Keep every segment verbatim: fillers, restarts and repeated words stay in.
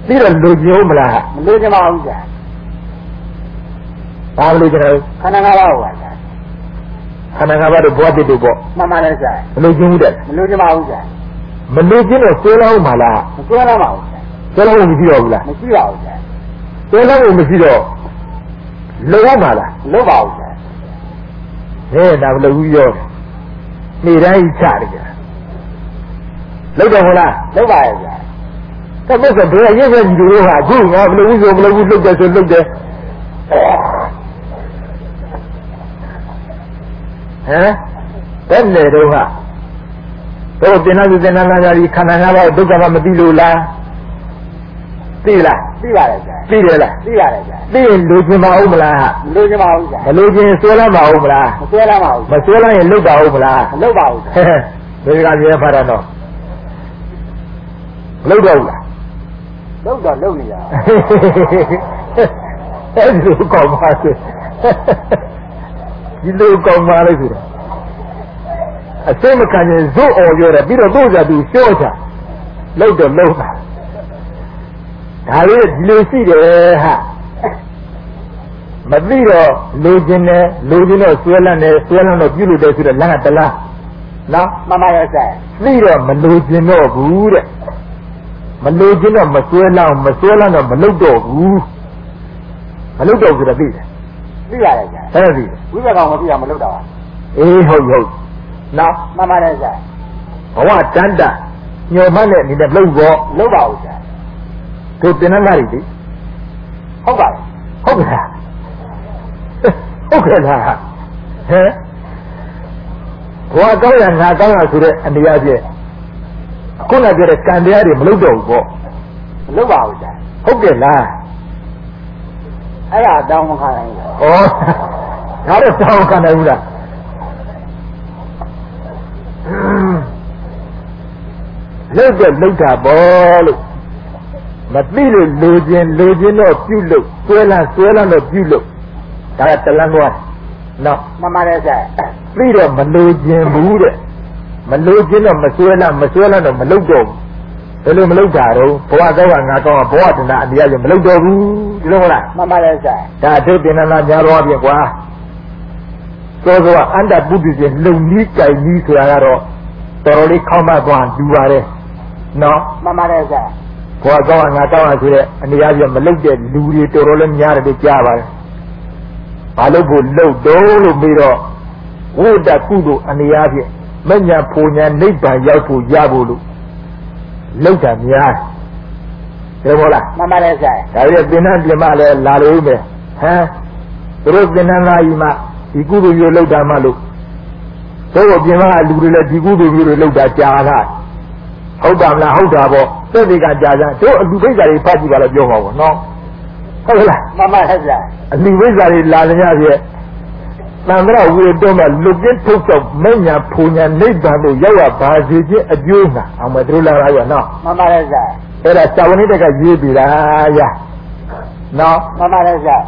ပြီးတော့လူကျုံမလားမလူကျမအောင်ကြာဘာလို့ကျတော့ခန္ဓာငါးပါးပါကြာခန္ဓာငါးပါးတော့ဘဝတည်းတော့မှန်ပါတယ်ကြာမလူကျုံတဲ့မလူကျမအောင်ကြာမလူကျင်းတော့ဆွဲလောင်းပါလားမဆွဲလောင်းပါဘူးကြာဆွဲလောင်းမရှိတော့ဘူးလားမရှိပါဘူးကြာဆွဲလောင်းမရှိတော့လုံအောင်ပါလားလုံပါဘူးကြာဟဲ့ဒါမလုံဘူးရောနေတိုင်းချတယ်ကြာလုံတယ်ဟုတ်လားလုံပါရဲ့ကြာတော့ဘယ်ဆိုဘယ်ရုပ်ရဲ့ညီတို့ဟာအခုငါမလုံဘူးဆိုမလုံဘူးလှုပ်တယ်ဆိုလှုပ်တယ်ဟမ်ဘယ်နဲ့တော့ဟာတော့တင်နာတင်နာလာကြီးခန္ဓာငါးပါးဒုက္ခမမသိလို့လားသိလားသိပါတယ်ကြာသိတယ်လားသိရတယ်ကြာသိရင်လူကျင်မအောင်မလားမလူကျင်မအောင်ကြာမလူကျင်ဆွဲလာမအောင်မလားမဆွဲလာမအောင်မဆွဲလာရင်လုတ်ပါအောင်မလားမလုတ်ပါဘူးဟဲ့ဒီကပြေဖာတော့လုတ်တော့ဘူးလားလုတ်တော့လုတ်နေရအဲ့ဒီလိုကောင်းပါစေဒီလိုကောင်းပါလေဆိုတော့အစိမ့်မခံရင်ဇွတ်အော်ပြောတယ်ပြီးတော့သူ့စားသူရှော့ချလုတ်တော့လုတ်တာဒါလေးဒီလိုရှိတယ်ဟာမသိတော့လူချင်းနဲ့လူချင်းတော့ဆွဲလန်းတယ်ဆွဲလန်းတော့ပြုလို့တယ်ဆိုတော့လမ်းကတလားနော်မှန်ပါရဲ့ဆိုင်သိတော့မလူချင်းတော့ဘူးတဲ့မလူချင်းတော့မဆွဲလန်းမဆွဲလန်းတော့မလုတ်တော့ဘူးမလုတ်တော့ဆိုတော့သိတယ်သိရတယ်ဆိုင်အဲ့ဒါသိဝိပဿနာမသိအောင်မလုတ်တော့အေးဟုတ်ဟုတ်နော်မှန်ပါရဲ့ဆိုင်ဘဝတန်တညော်မှနဲ့အနေနဲ့လုတ်တော့လုတ်ပါဦးဆိုင်တို့တင်နာရီလေဟုတ်ပါလားဟုတ်ကဲ့ဟုတ်ကဲ့လားဟဲ့ဘဝကောင်းရငါကောင်းရဆိုတဲ့အနေအချင်းခုနပြောတဲ့ကံတရားတွေမလုပ်တော့ဘူးပေါ့မလုပ်ပါဘူးကြာဟုတ်ကဲ့လားအဲ့ဒါတောင်းမခံနိုင်ဘူးဩဒါတော့တောင်းခံနိုင်ဘူးလားလုပ်တော့လုပ်တာပေါ့လို့မသိလို့လိုခြင်းလိုခြင်းတော့ပြုလို့ဆွဲလန်းဆွဲလန်းတော့ပြုလို့ဒါကတလန်းသွားနော်မှန်ပါတယ်ဆိုင်သိတော့မလိုခြင်းဘူးတဲ့မလိုခြင်းတော့မဆွဲလန်းမဆွဲလန်းတော့မလုပ်တော့ဘူးဘယ်လိုမလုပ်တာတော့ဘဝကောင်းကငါကောင်းကဘဝတဏှာအတရားကြီးမလုပ်တော့ဘူးဒီလိုမလားမှန်ပါတယ်ဆိုင်ဒါအထုတင်နာများတော့ပြင်ကွာသောသောအန္တပုဒ္ဓရှင်လုံကြီးကြိုင်ကြီးဆိုတာကတော့တော်တော်လေးခေါင်းမသွားတူပါတယ်နော်မှန်ပါတယ်ဆိုင်ဘဝကောင်းငါကောင်းရဆိုတဲ့အနေအချင်းမလုတ်တဲ့လူတွေတော်တော်လေးများတယ်ကြားပါတယ်။ဘာလို့ဖို့လုတ်တော့လို့ပြီးတော့ဝိတ္တကုသိုလ်အနေအချင်းမညာဖူညာနိဗ္ဗာန်ရောက်ဖို့ရဖို့လို့လုတ်တာများတယ်ဟုတ်လားမှန်ပါတယ်ဆရာဒါရဲ့သင်္นานပြင်မလည်းလာလို့မယ်ဟမ်သူတို့သင်္นานလာကြီးမှဒီကုသိုလ်မျိုးလုတ်တာမှလို့တို့ကပြင်မကလူတွေလည်းဒီကုသိုလ်မျိုးတွေလုတ်တာကြာလာဟုတ်ပါမလားဟုတ်တာပေါ့သက်တွေကကြာကြတို့အလူပိဿာတွေဖတ်ကြည့်ပါလို့ပြောပါဘောနော်ဟုတ်လားမှန်ပါဆရာအလူပိဿာတွေလာကြရဲ့သံဃာဝေတော့မှလူပြစ်ထုတ်တော့မညာဖူညာနိဗ္ဗာန်ကိုရောက်ရပါစေခြင်းအကျိုးငါအောင်မတို့လာရနော်မှန်ပါဆရာအဲ့ဒါသာဝဏိတကရေးပြီလားရနော်မှန်ပါဆရာ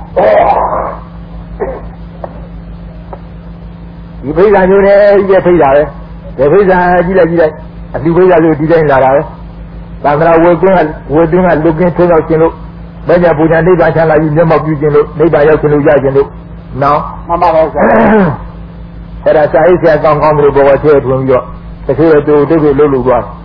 ဒီပိဿာမျိုးနဲ့ကြီးထိတ်တာပဲဒီပိဿာကြီးလိုက်ကြီးလိုက်အလူပိဿာမျိုးဒီတိုင်းလာတာပဲသံဃာဝေကွင်းကဝေတွင်းကလူကင်းထုံးရောက်ခြင်းလို့မညာပူညာနိဗ္ဗာန်ချမ်းသာပြီးမျက်မှောက်ပြုခြင်းလို့နိဗ္ဗာန်ရောက်ခြင်းလို့ရခြင်းလို့နော်မှန်ပါပါဆရာအဲ့ဒါစာရေးဆရာကောင်းကောင်းလို့ဘောဝချဲထွန်းပြီးတော့တချို့တူတူတွေလှုပ်လို့သွား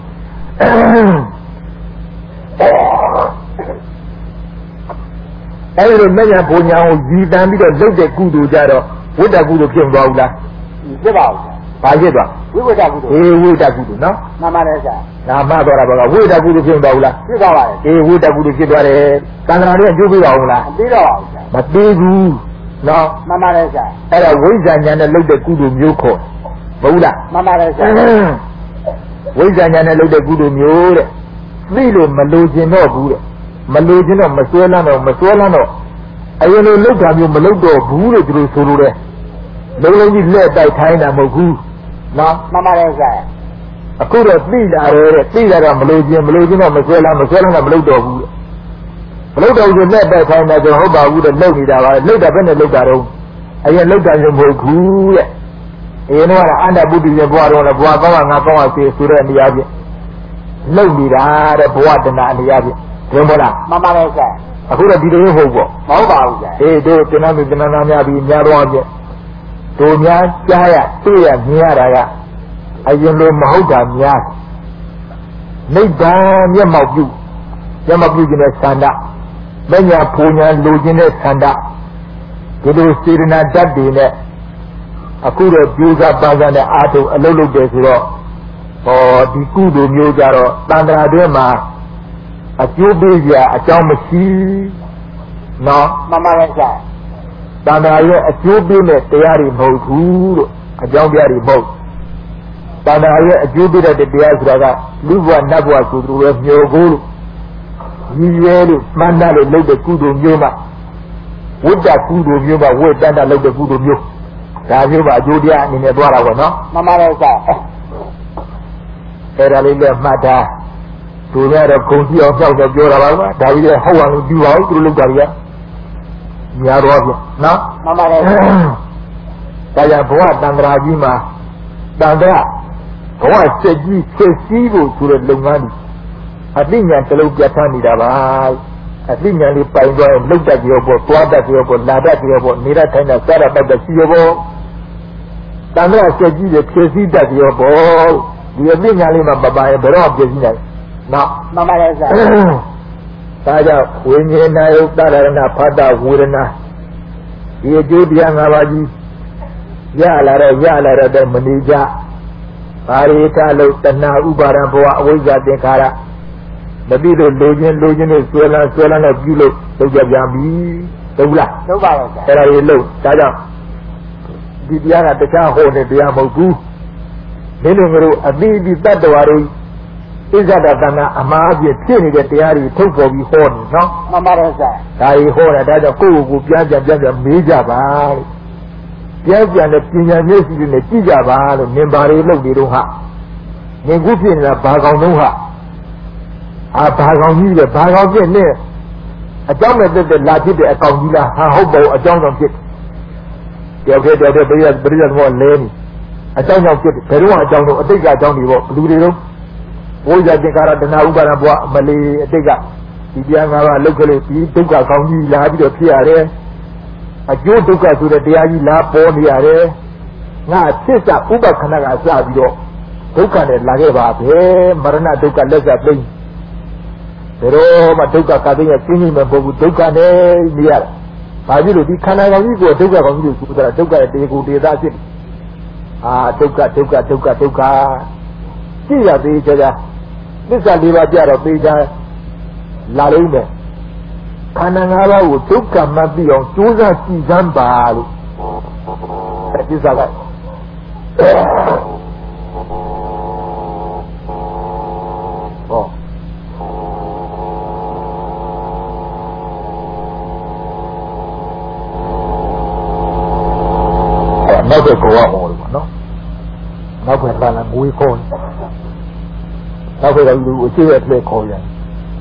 အဲ့ဒီမညာပူညာကိုရည်တန်ပြီးတော့လုပ်တဲ့ကုသိုလ်ကြတော့ဝိတ္တကုသိုလ်ဖြစ်သွားဘူးလားဖြစ်ပါဘူးဘာဖြစ်သွားဝိဝိတ္တကုသိုလ်အေးဝိတ္တကုသိုလ်နော်မှန်ပါတယ်ဆရာငါမှတ်သွားတာပါကဝိတ္တကုသိုလ်ဖြစ်သွားဘူးလားဖြစ်သွားပါတယ်အေးဝိတ္တကုသိုလ်ဖြစ်သွားတယ်သံဃာတွေအကျိုးပေးပါဦးလားမပေးတော့ပါဘူးဆရာမပေးဘူးနော်မှန်ပါတယ်ဆရာအဲ့ဒါဝိဇ္ဇာဉာဏ်နဲ့လုပ်တဲ့ကုသိုလ်မျိုးခေါ်မဟုတ်လားမှန်ပါတယ်ဆရာဝိဇ္ဇာဉာဏ်နဲ့လုပ်တဲ့ကုသိုလ်မျိုးတဲ့သိလို့မလိုချင်တော့ဘူးတဲ့မလိုချင်တော့မစွဲလန်းတော့မစွဲလန်းတော့အရင်လိုလုပ်တာမျိုးမလုပ်တော့ဘူးလို့သူတို့ဆိုလို့တဲ့လုံးလုံးကြီးလက်တိုက်ထိုင်းတာမဟုတ်ဘူးနော်မှန်ပါတယ်ဆရာအခုတော့သိလာတယ်တဲ့သိလာတော့မလိုချင်မလိုချင်တော့မစွဲလန်းမစွဲလန်းတော့မလုပ်တော့ဘူးမလုပ်တော့ဘူးလက်တိုက်ထိုင်းတာဆိုဟုတ်ပါဘူးတဲ့လုပ်နေတာပါလုပ်တာဘယ်နဲ့လုပ်တာတော့အရင်လုပ်တာမျိုးမဟုတ်ဘူးတဲ့အရင်တော့အန္တပုတ္တိရဲ့ဘဝတော့လည်းဘဝကောင်းကငါကောင်းအောင်ဆိုဆိုတဲ့နေရာပြလုပ်နေတာတဲ့ဘဝတဏှာနေရာပြဘယ်မလားမှန်ပါတယ်ဆရာအခုတော့ဒီလိုဟုတ်ပေါ့မဟုတ်ပါဘူးဆရာအေးတို့တင်နာမတင်နာများပြီးများတော့ပြတို့များကြားရတွေ့ရမြင်ရတာကအရင်လိုမဟုတ်တာများနိဗ္ဗာန်မျက်မှောက်ပြုမျက်မှောက်ပြုခြင်းနဲ့ဆန္ဒမညာပူညာလိုခြင်းနဲ့ဆန္ဒဒီလိုစေတနာဓာတ်တွေနဲ့အခုတော့ကြိုးစားပန်းစားနဲ့အားထုတ်အလုပ်လုပ်တယ်ဆိုတော့ဟောဒီကုသိုလ်မျိုးကြတော့တန်ត្រာတွင်မှာအကျိုးပေးကြအကြောင်းမရှိနော်မှန်ပါတယ်ဆရာတန်ត្រာရဲ့အကျိုးပေးတဲ့တရားတွေမဟုတ်ဘူးလို့အကြောင်းပြတွေမဟုတ်တန်ត្រာရဲ့အကျိုးပေးတဲ့တရားဆိုတာကလူဘဝနတ်ဘဝဆိုသူရဲ့မျောကိုလို့ရည်ရဲလို့မှန်တယ်လို့လုပ်တဲ့ကုသိုလ်မျိုးမှဝိတ္တကုသိုလ်မျိုးမှဝိတ္တတလုပ်တဲ့ကုသိုလ်မျိုးဒါမျိုးပါအကျိုးတရားအနေနဲ့သွားတာပေါ့နော်မှန်ပါတယ်ဆရာအဲ့ဒါလေးလည်းမှတ်တာသူများတော့ဂုံကြည့်အောင်ကြောက်တော့ပြောတာပါကွာဒါကြီးလည်းဟုတ်အောင်ပြုပါဦးသူတို့လုပ်တာကြီးကများတော့ပြနော်မှန်ပါတယ်ဆရာဒါကြောင့်ဘဝတန်ត្រာကြီးမှာတန်ត្រာဘဝစက်ကြီးဖြစ်စည်းဖို့ဆိုတဲ့လုပ်ငန်းကြီးအသိဉာဏ်တစ်လုံးပြတ်ထားနေတာပါအသိဉာဏ်လေးပိုင်သွားရင်လုတ်တတ်ကြောပေါ့သွားတတ်ကြောပေါ့လာတတ်ကြောပေါ့နေရထိုင်တာစားရတတ်တဲ့ရှိရောပေါ့တန်ត្រာစက်ကြီးတွေဖြစ်စည်းတတ်ကြောပေါ့ဒီအသိဉာဏ်လေးမှာပပရဲ့ဘယ်တော့ပြည့်စည်နိုင်နော်မှန်ပါတယ်ဆရာဒါကြောင့်ဝိညာဉ်နာယုတ်တရဏဖတ်တာဝေဒနာဒီအကျိုးတရား၅ပါးကြီးရလာတော့ရလာတော့မနေကြပါရိသလို့တဏှာဥပါဒံဘဝအဝိဇ္ဇာသင်္ခါရမသိလို့လိုခြင်းလိုခြင်းနဲ့ဆွဲလန်းဆွဲလန်းနဲ့ပြုလို့လုပ်ကြပြန်ပြီဟုတ်လားဟုတ်ပါရဲ့ဆရာအဲ့ဒါကြီးလို့ဒါကြောင့်ဒီတရားကတခြားဟောတဲ့တရားမဟုတ်ဘူးဒီလိုမျိုးအတိအကျတတ္တဝါတွေဣဇဒတနာအမှားအပြည့်ဖြစ်နေတဲ့တရားတွေထုတ်ပေါ်ပြီးဟောနေနော်မှန်ပါတယ်ဆရာဒါကြီးဟောတာဒါကြောင့်ကိုယ့်ကိုယ်ကိုပြန်ပြန်ပြန်ပြန်မေးကြပါလို့ပြန်ပြန်တဲ့ပညာမျက်စိတွေနဲ့ကြည့်ကြပါလို့မြင်ပါလေလို့ဒီတော့ဟာမြင်ခုဖြစ်နေတာဘာကောင်တော့ဟာအာဘာကောင်ကြီးလဲဘာကောင်ဖြစ်နေအကြောင်းမဲ့တက်တက်လာဖြစ်တဲ့အကောင်ကြီးလားဟာဟုတ်ပါဘူးအကြောင်းကြောင့်ဖြစ်တယ်တယောက်တည်းတယောက်တည်းပြည့်ပြည့်တော့လဲနေအကြောင်းကြောင့်ဖြစ်တယ်ဘယ်တော့အကြောင်းတော့အတိတ်ကအကြောင်းတွေပေါ့ဘယ်သူတွေတော့ဘိုးရတဲ့ကာရတနာဥပါဒဘွားမလီအတိတ်ကဒီတရားငါးပါးလုတ်ကလေးဒီဒုက္ခကောင်းကြီးလာပြီးတော့ဖြစ်ရတယ်အကျိုးဒုက္ခဆိုတဲ့တရားကြီးလာပေါ်နေရတယ်ငါဖြစ်စဥပခဏကစပြီးတော့ဒုက္ခနဲ့လာခဲ့ပါပဲမရဏဒုက္ခလက်ဆက်သိဘယ်တော့မှဒုက္ခကတိရဲ့ပြင်းပြင်းမပေါ်ဘူးဒုက္ခနဲ့နေရတာဘာဖြစ်လို့ဒီခန္ဓာကောင်းကြီးကိုဒုက္ခကောင်းကြီးကိုဆိုတာဒုက္ခရဲ့တေကိုတေသားဖြစ်အာဒုက္ခဒုက္ခဒုက္ခဒုက္ခကြည့်ရသေးကြကြသစ္စာလေးပါးကြတော့သိကြလာလို့မယ်ခန္ဓာ၅ပါးကိုဒုက္ခမှတ်ပြီးအောင်ကြိုးစားကြည့်စမ်းပါလို့အဲသစ္စာကဟောနောက်တဲ့ကောဟောလို့ပေါ့နော်နောက်ပဲလာလာငွေခေါ်နောက်ပဲလူအရှိရဲ့လက်ခေါ်ရတယ်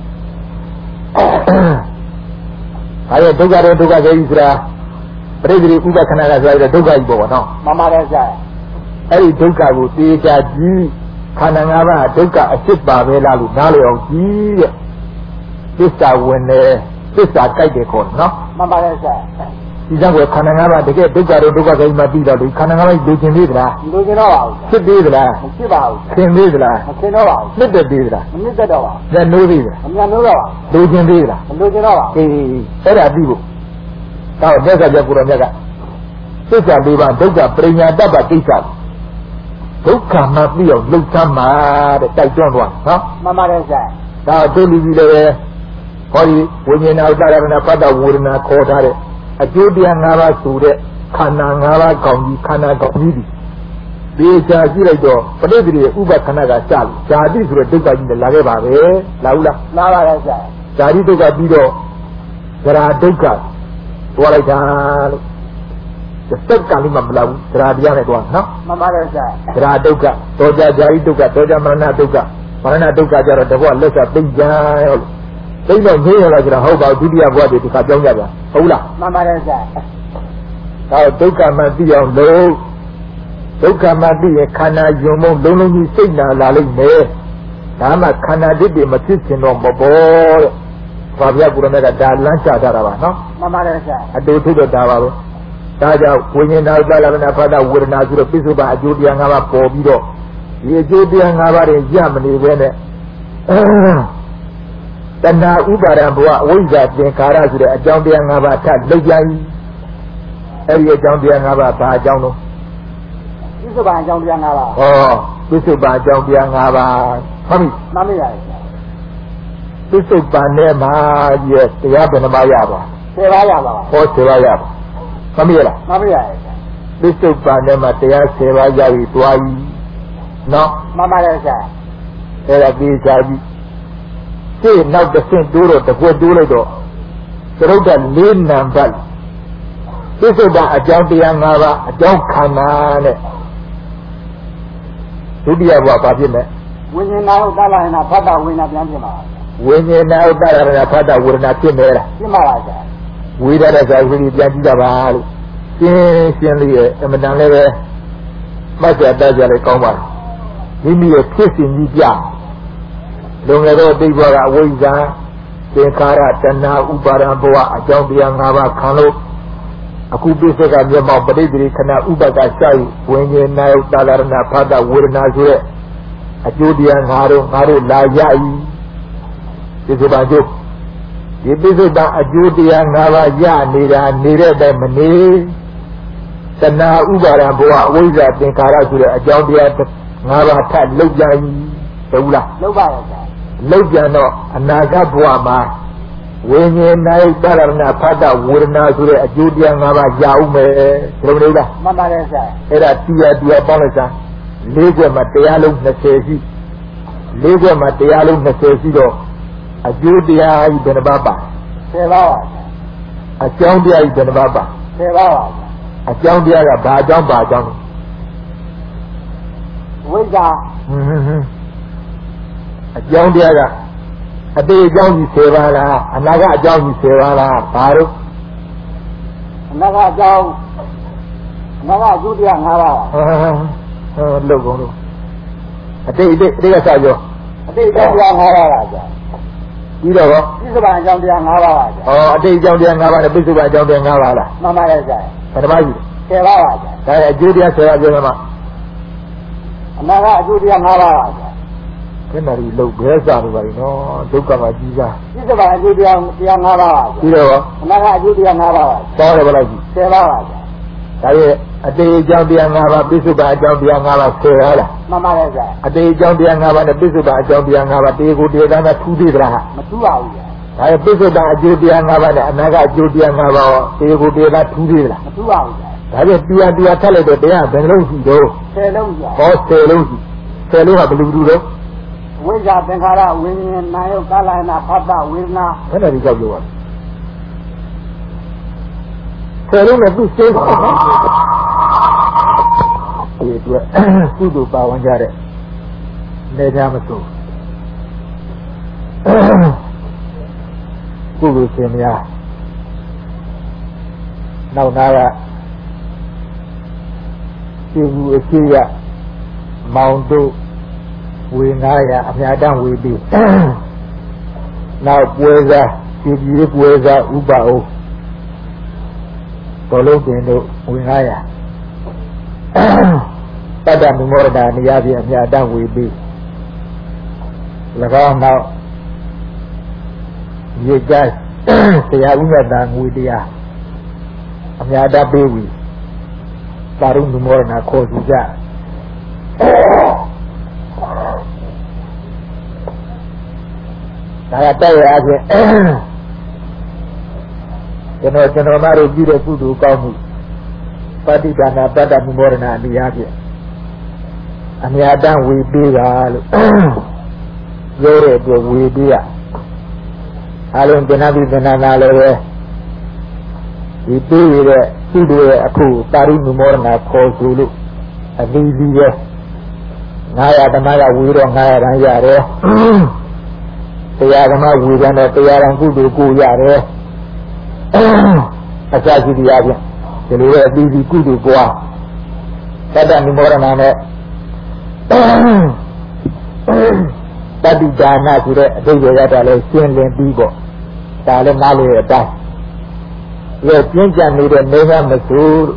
အဲဒါဒုက္ခတော့ဒုက္ခကြီးဆိုတာပရိသေဥပခဏကဆိုရတဲ့ဒုက္ခကြီးပေါ့နော်မှန်ပါတယ်ဆရာအဲ့ဒီဒုက္ခကိုသိကြကြည့်ခန္ဓာ၅ပါးဒုက္ခအဖြစ်ပါပဲလားလို့နားလည်အောင်ကြည့်တဲ့သစ္စာဝင်တယ်သစ္စာကြိုက်တယ်ခေါ်နော်မှန်ပါတယ်ဆရာဒီကြောင့်ခန္ဓာ၅ပါးတကယ်ဒုက္ခတော့ဒုက္ခကြီးမှပြီးတော့ဒီခန္ဓာ၅ပါးလိုချင်သေးသလားလိုချင်တော့ပါဘူးဖြစ်သေးသလားမဖြစ်ပါဘူးသင်သေးသလားမထင်တော့ပါဘူးနှစ်သက်သေးသလားမနစ်သက်တော့ပါဘူးလက်နိုးသေးသလားအမြန်လို့တော့ပါလိုချင်သေးသလားမလိုချင်တော့ပါဘူးအေးအဲ့ဒါပြီးဖို့တော့မြတ်စွာဘုရားကိုရောမြတ်ကသစ္စာလေးပါးဒုက္ခပရိညာတ္တပကိစ္စဒုက္ခမှပြီးအောင်လှုပ်သမ်းပါတဲ့တိုက်တွန်းသွားနော်မှန်ပါတယ်ဆရာဒါတို့လူကြီးလည်းဟောဒီဝိညာဏဥဒ္ဒရဏပတ္တဝေဒနာခေါ်ထားတဲ့အကျိုးတရား၅ပါးဆိုတဲ့ခန္ဓာ၅ပါးကောင်းကြီးခန္ဓာကောင်းကြီးဒီချာကြည့်လိုက်တော့ပဋိသေဥပခဏကစလို့ဇာတိဆိုတဲ့ဒုက္ခကြီးနဲ့လာခဲ့ပါပဲလာဘူးလားလာပါတယ်ဆရာဇာတိဒုက္ခပြီးတော့ဇရာဒုက္ခသွားလိုက်တာလို့စက်ကလေးမှမလာဘူးဇရာတရားနဲ့သွားနော်မှန်ပါတယ်ဆရာဇရာဒုက္ခတောကြဇာတိဒုက္ခတောကြမရဏဒုက္ခမရဏဒုက္ခကြတော့တဘောလက်ဆက်သိကြရောလို့သိတော့ငြိမ်းရလားဆိုတော့ဟုတ်ပါဘူးဒုတိယဘဝတည်းဒီခါကြောင်းကြပြန်ဟုတ်လားမှန်ပါတယ်ဆရာဒါဒုက္ခမှသိအောင်လို့ဒုက္ခမှသိရင်ခန္ဓာယုံမုံလုံးလုံးကြီးစိတ်နာလာလိမ့်မယ်ဒါမှခန္ဓာတစ်တွေမဖြစ်ချင်တော့မပေါ်တဲ့ဘာပြကုရမေကဒါလမ်းချတာပါနော်မှန်ပါတယ်ဆရာအတူတူတော့ဒါပါပဲဒါကြောင့်ဝိညာဉ်တော်သလမနာဖတ်တာဝေဒနာဆိုတော့ပိစုပါအကျိုးတရား၅ပါးပေါ်ပြီးတော့ဒီအကျိုးတရား၅ပါးတွေရမနေပဲနဲ့တဏှာဥပါဒံဘဝအဝိဇ္ဇာသင်္ခါရဆိုတဲ့အကြောင်းတရား၅ပါးထပ်လောက်ကြပြီအဲ့ဒီအကြောင်းတရား၅ပါးဘာအကြောင်းလို့ပိစုပါအကြောင်းတရား၅ပါးဩပိစုပါအကြောင်းတရား၅ပါးဟုတ်ပြီမှန်ပါရဲ့ဆရာပိစုပါနဲ့မှာရဲ့တရားဘယ်နှပါးရပါဆယ်ပါးရပါဟောဆယ်ပါးရပါမှန်ပြီလားမှန်ပါရဲ့ဆရာပိစုပါနဲ့မှာတရားဆယ်ပါးရပြီတွားပြီနော်မှန်ပါရဲ့ဆရာအဲ့ဒါပြေချာပြီရှေ့နောက်တစ်ဆင့်တိုးတော့တကွက်တိုးလိုက်တော့သရုပ်တလေးနံပါတ်ပိစုပါအကြောင်းတရား၅ပါးအကြောင်းခန္ဓာနဲ့ဒုတိယဘဝဘာဖြစ်လဲဝိညာဉ်နာဥဒ္ဒလဟနာဖတ်တာဝိညာဉ်ပြန်ဖြစ်မှာဝိညာဉ်နာဥဒ္ဒလဟနာဖတ်တာဝေဒနာဖြစ်နေလားဖြစ်မှာပါဆရာဝိဒရဇာဝိရိပြန်ကြည့်တာပါလို့ရှင်းရှင်းလေးရဲ့အမတန်လည်းပဲမှတ်ကြတတ်ကြလေကောင်းပါမိမိရဲ့ဖြစ်စဉ်ကြီးပြလုံငယ်တော့တိတ်ဘဝကအဝိဇ္ဇာသင်္ခါရတဏှာဥပါဒံဘဝအကြောင်းတရား၅ပါးခံလို့အခုပိဿကမျက်မှောက်ပဋိသန္ဓေခဏဥပကရှာယဝိညာဉ်နာယတာလရဏဖတ်တာဝေဒနာဆိုတဲ့အကျိုးတရားငါတို့ငါတို့လာရ၏ပိဿပါကျိုးဒီပိဿတာအကျိုးတရား၅ပါးရနေတာနေတဲ့အတိုင်းမနေတဏှာဥပါဒံဘဝအဝိဇ္ဇာသင်္ခါရဆိုတဲ့အကြောင်းတရား၅ပါးထပ်လောက်ကြ၏ဟုတ်လားလောက်ပါရဲ့ဆရာလောက်ကြတော့အနာဂတ်ဘဝမှာဝိညာဉ်နာယတာရဏဖတ်တာဝေဒနာဆိုတဲ့အကျိုးတရား၅ပါးရအောင်မယ်ဒီလိုမလားမှန်ပါတယ်ဆရာအဲ့ဒါတရားတရားပေါင်းလိုက်စားလေးခွက်မှာတရားလုံး၂၀ရှိလေးခွက်မှာတရားလုံး၂၀ရှိတော့အကျိုးတရားကြီးဘယ်နှပါပါဆယ်ပါပါအကြောင်းတရားကြီးဘယ်နှပါပါဆယ်ပါပါအကြောင်းတရားကဘာအကြောင်းဘာအကြောင်းဝိဇ္ဇာဟွန်းဟွန်းအကြောင်းတရားကအတေအကြောင်းကြီးဆယ်ပါလားအနာကအကြောင်းကြီးဆယ်ပါလားဘာလို့အနာကအကြောင်းအနာကအကျိုးတရား၅ပါးဟမ်ဟမ်လောက်ကုန်လို့အတေအတေအတေကစားပြောအတေအကြောင်းတရား၅ပါးလားကြာပြီးတော့ပိဿပါအကြောင်းတရား၅ပါးပါကြာဩအတေအကြောင်းတရား၅ပါးနဲ့ပိဿပါအကြောင်းတရား၅ပါးလားမှန်ပါရဲ့ကြာဘယ်နှပါးကြီးဆယ်ပါးပါကြာဒါရဲ့အကျိုးတရားဆယ်ပါးပြောမှာအနာကအကျိုးတရား၅ပါးပါကြာခဏလေးလောက်ဘဲစားလို့ပါလေနော်ဒုက္ခမှာကြီးစားပိဿပါအကျိုးတရားတရား၅ပါးပါပြီးတော့အနာကအကျိုးတရား၅ပါးပါတောင်းတယ်ဘယ်လောက်ကြီးဆယ်ပါးပါကြာဒါရဲ့အတေအကြောင်းတရား၅ပါးပိဿပါအကြောင်းတရား၅ပါးဆယ်ရလားမှန်ပါရဲ့ကြာအတေအကြောင်းတရား၅ပါးနဲ့ပိဿပါအကြောင်းတရား၅ပါးတေကိုတေသားနဲ့ထူးသေးသလားမထူးပါဘူးကြာဒါရဲ့ပိဿပါအကျိုးတရား၅ပါးနဲ့အနာကအကျိုးတရား၅ပါးတေကိုတေသားထူးသေးသလားမထူးပါဘူးကြာဒါပြန်တရားတရားထပ်လိုက်တော့တရားဘယ်နှလုံးရှိတော့ဆယ်လုံးကြာဟောဆယ်လုံးရှိဆယ်လုံးကဘယ်လိုတူတော့ဝိဇ္ဇာသင်္ခါရဝိညာဉ်နာယကာလနာဖတ်တာဝေဒနာဘယ်နဲ့ဒီကြောက်ပြောပါဆယ်လုံးနဲ့သူရှင်းပါဒီအတွက်ကုသိုလ်ပါဝင်ကြတဲ့နေကြမစိုးကုသိုလ်ရှင်များနောက်နာကဒီဘူအရှိရမောင်တို့ဝေငါးရာအများတန်းဝေပြီးနောက်ပွဲစားဒီကြီးပွဲစားဥပအိုးတော်လုံးပင်တို့ဝေငါးရာတတ္တမမောရဒာနေရာပြအများတန်းဝေပြီး၎င်းနောက်ရေကြိုက်တရားဥပဒေငွေတရားအများတန်းပေးပြီးပါရုံမောရနာခေါ်ကြဒါကတဲ့ရအချင်းကျွန်တော်ကျွန်တော်မတို့ပြုတဲ့ကုသိုလ်ကောင်းမှုပฏิဒါနာပတ္တမမောရဏအနိယဖြင့်အမြတ်တမ်းဝေပေးတာလို့ပြောတဲ့အတွက်ဝေပေးရအလုံးကျနာပြီးကျနာနာလည်းပဲဒီပေးရတဲ့ကုသိုလ်ရဲ့အခုတာရိမမောရဏခေါ်ဆိုလို့အသီးသီးပဲငါးရာဓမ္မရဝေတော့ငါးရာတန်းရတယ်တရားဓမ္မဝေဒနာတရားရန်ကုသိုလ်ကိုရတယ်အစရှိတရားဖြင့်ဒီလိုပဲအသီးသီးကုသိုလ်ပွားတတ္တနိမောရဏနဲ့တတိဒါနဆိုတဲ့အဓိပ္ပာယ်ရတာလဲရှင်းလင်းပြီးပေါ့ဒါလည်းနားလေအတိုင်းဒီပြင်းကြနေတဲ့နေကမဆိုး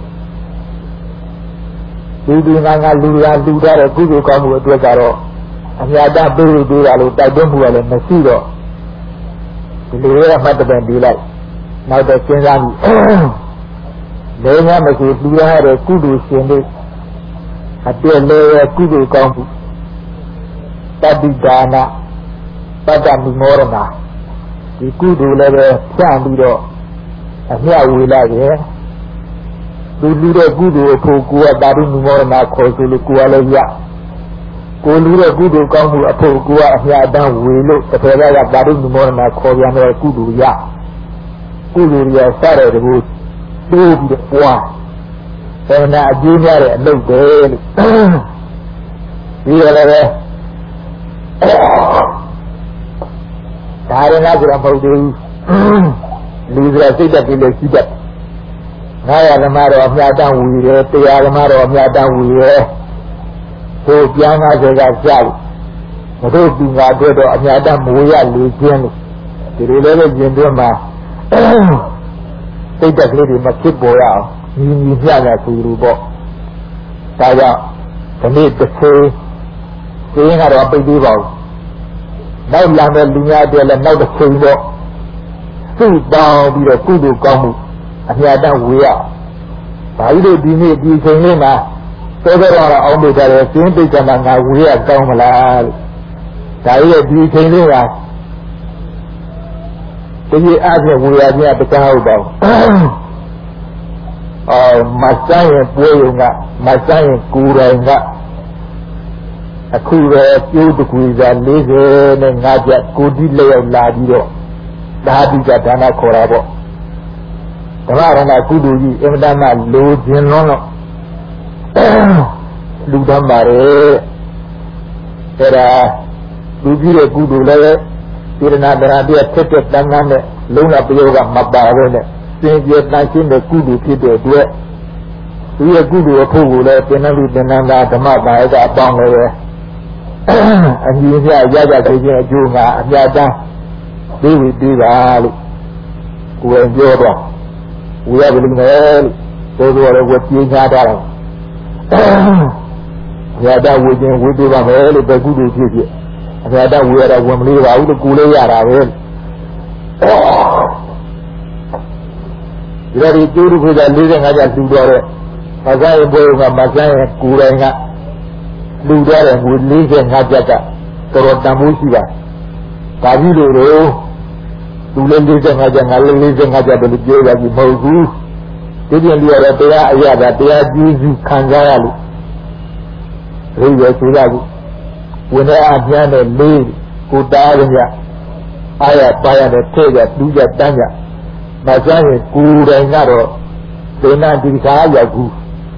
ဒီဒီငါငါလူရလူရတဲ့ကုသိုလ်ကောင်းမှုအတွက်ကတော့အမြတ်တပေးလို့ပေးတာလို့တိုက်တွန်းမှုကလည်းမရှိတော့ဒီလိုရမှတ်တဲ့ပြီးလိုက်နောက်တော့စဉ်းစားပြီးနေကမဆိုးလူရတဲ့ကုသိုလ်ရှင်တွေအပြည့်လေးရဲ့ကုသိုလ်ကောင်းမှုတတိဒါနပတ္တမိမောရဏဒီကုသိုလ်လည်းပဲဖြန့်ပြီးတော့အမြတ်ဝေလိုက်ရဲ့သူလူတဲ့ကုသိုလ်အဖို့ကိုယ်ကတာရိမိမောရဏခေါ်ဆိုလို့ကိုယ်ကလည်းရကိုလူတဲ့ကုသိုလ်ကောင်းမှုအဖို့ကိုယ်ကအမြတ်တမ်းဝေလို့တစ်ဖက်ကတာရိမိမောရဏခေါ်ပြန်တဲ့ကုသိုလ်ရကုသိုလ်ရစတဲ့တကူတိုးပြီးတော့ပွားဆန္ဒအကျိုးများတဲ့အလုပ်ပဲလို့ဒီရလည်းပဲဒါရဏဆိုတာမဟုတ်သေးဘူးလူစရာစိတ်တက်ပြီးလို့ရှိတတ်ငါးရာဓမ္မတော်အမြတ်တမ်းဝီရဲတရားဓမ္မတော်အမြတ်တမ်းဝီရဲကိုပြန်ငါစေကကြားလို့မတို့ဒီငါတို့တော့အမြတ်တမ်းမဝေရလူချင်းလို့ဒီလိုလည်းပဲကျင်တွင်းမှာစိတ်တက်ကလေးတွေမဖြစ်ပေါ်ရအောင်ညီညီပြရသူလူပေါ့ဒါကြောင့်ဒီနေ့တစ်ချိန်ကျင်းကတော့ပိတ်သေးပါဘူးနောက်လာတဲ့လူများတွေလည်းနောက်တစ်ချိန်တော့သူ့တောင်းပြီးတော့ကုသိုလ်ကောင်းမှုအမြတ်တမ်းဝေရဘာလို့ဒီနေ့ဒီချိန်လေးမှာသောသောရအောင်လို့ကြတယ်ကျင်းပိတ်ကမှငါဝေရကောင်းမလားလို့ဒါရဲ့ဒီချိန်လေးကဒီအပြည့်ဝေရပြတကားဟုတ်တော့အော်မဆိုင်ရဲ့ပွဲုံကမဆိုင်ရဲ့ကိုယ်တိုင်ကအခုပဲကျိုးတကူစားလေးဆယ်နဲ့ငါးချက်ကိုတိလျောက်လာပြီးတော့သာတိကဒါနခေါ်တာပေါ့ဓမ္မရဏကုသိုလ်ကြီးအင်မတန်မှလိုခြင်းလုံးတော့လူတမ်းပါတယ်အဲ့ဒါလူကြီးတဲ့ကုသိုလ်လည်းစေတနာတရားပြည့်ထက်တဲ့တန်ခမ်းနဲ့လုံးဝประโยชน์ကမပါဘဲနဲ့စင်ကြယ်တန်ရှင်းတဲ့ကုသိုလ်ဖြစ်တဲ့အတွက်ဒီရဲ့ကုသိုလ်အဖို့ကိုလည်းသင်္နလူသင်္နန္တာဓမ္မပါရကအပေါင်းလည်းပဲအညီအမျှရကြသိခြင်းအကျိုးမှာအမြတ်တမ်းသိဝိသိပါလို့ကိုယ်ပြောတော့ဝေရပြီမယ်လို့ဆိုတော့ဝေပြင်းချတာတော့အမြတ်တမ်းဝေခြင်းဝေသိပါမယ်လို့ပဲကုသိုလ်ဖြစ်ဖြစ်အမြတ်တမ်းဝေရတာဝင်မလေးပါဘူးလို့ကိုယ်လေးရတာပဲဒီလိုဒီကျိုးတစ်ခုက၄၅ကျတူတော့တဲ့မဆိုင်ရဲ့ဘုရားကမဆိုင်ရဲ့ကိုယ်တိုင်ကလူသွားတဲ့ငွေ၄၅ကျပ်ကတော်တော်တန်ဖိုးရှိပါဒါကြီးလို့တော့သူလည်း၄၅ကျပ်ငါလည်း၄၅ကျပ်ပဲလို့ပြောရပြီမဟုတ်ဘူးဒီပြင်ပြရတဲ့တရားအရာတရားကြည့်စုခံကြရလို့ရိပ်ရဆိုလာဘူးဝင်တဲ့အပြန်းနဲ့လေးကိုတားရကြအားရပါရတဲ့ထဲ့ကြတူးကြတန်းကြမဆိုင်ရဲ့ကိုယ်တိုင်ကတော့ဒေနာဒီခါရောက်ဘူး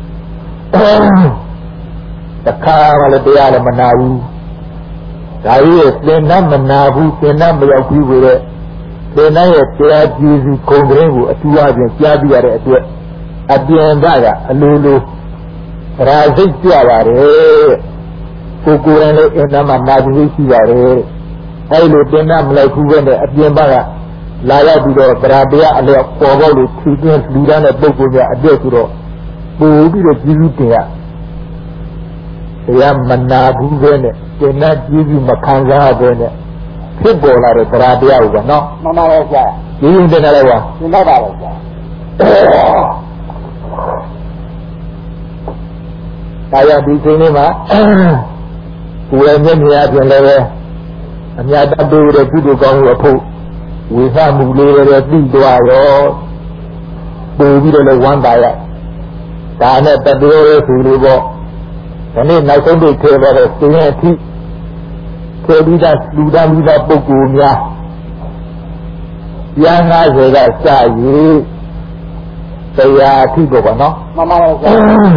တခါမှလည်းတရားလည်းမနာဘူးဒါကြီးရဲ့သင်္นานမနာဘူးသင်္นานမရောက်ဘူးဆိုတော့သင်္นานရဲ့တရားကြည်စုခုံကလေးကိုအထူးအဖြင့်ကြားပြရတဲ့အတွက်အပြင်ဘကအလိုလိုရာစိတ်ကြပါတယ်ကိုကိုယ်တိုင်လည်းအင်တာမှာနာပြီးရှိပါတယ်အဲဒီလိုသင်္นานမလိုက်ဘူးပဲနဲ့အပြင်ဘကလာရောက်ပြီးတော့ဗရာတရားအလျောက်ပေါ်ပေါက်လို့ထူးထူးလူတန်းတဲ့ပုဂ္ဂိုလ်များအတွက်ဆိုတော့ပို့ပြီးတော့ကြည်စုတင်ရတရားမနာဘူးပဲနဲ့ကျင့်တဲ့ကြည်စုမခံစားပဲနဲ့ဖြစ်ပေါ်လာတဲ့ဗရာတရားကိုကနော်မှန်ပါရဲ့ဆရာဒီရင်တင်တယ်ကွာသင်တော့ပါရဲ့ဆရာဒါကြောင့်ဒီချိန်လေးမှာကိုယ်ရဲ့မျက်နှာပြင်လည်းပဲအမြတ်တပေးတဲ့ကုသိုလ်ကောင်းမှုအဖို့ဝိသမှုလေးလည်းသိသွားရောပို့ပြီးတော့လည်းဝမ်းသာရဒါနဲ့တတိယဆိုလို့ပေါ့ဒီနေ့နောက်ဆုံးတွေ့ခဲ့တဲ့သင်ရဲ့အထိခေပြီးသားလူသားလူသားပုဂ္ဂိုလ်များကျမ်း၅၀ကစာရေးတရားအထိပေါ့နော်မှန်ပါပါဆရာ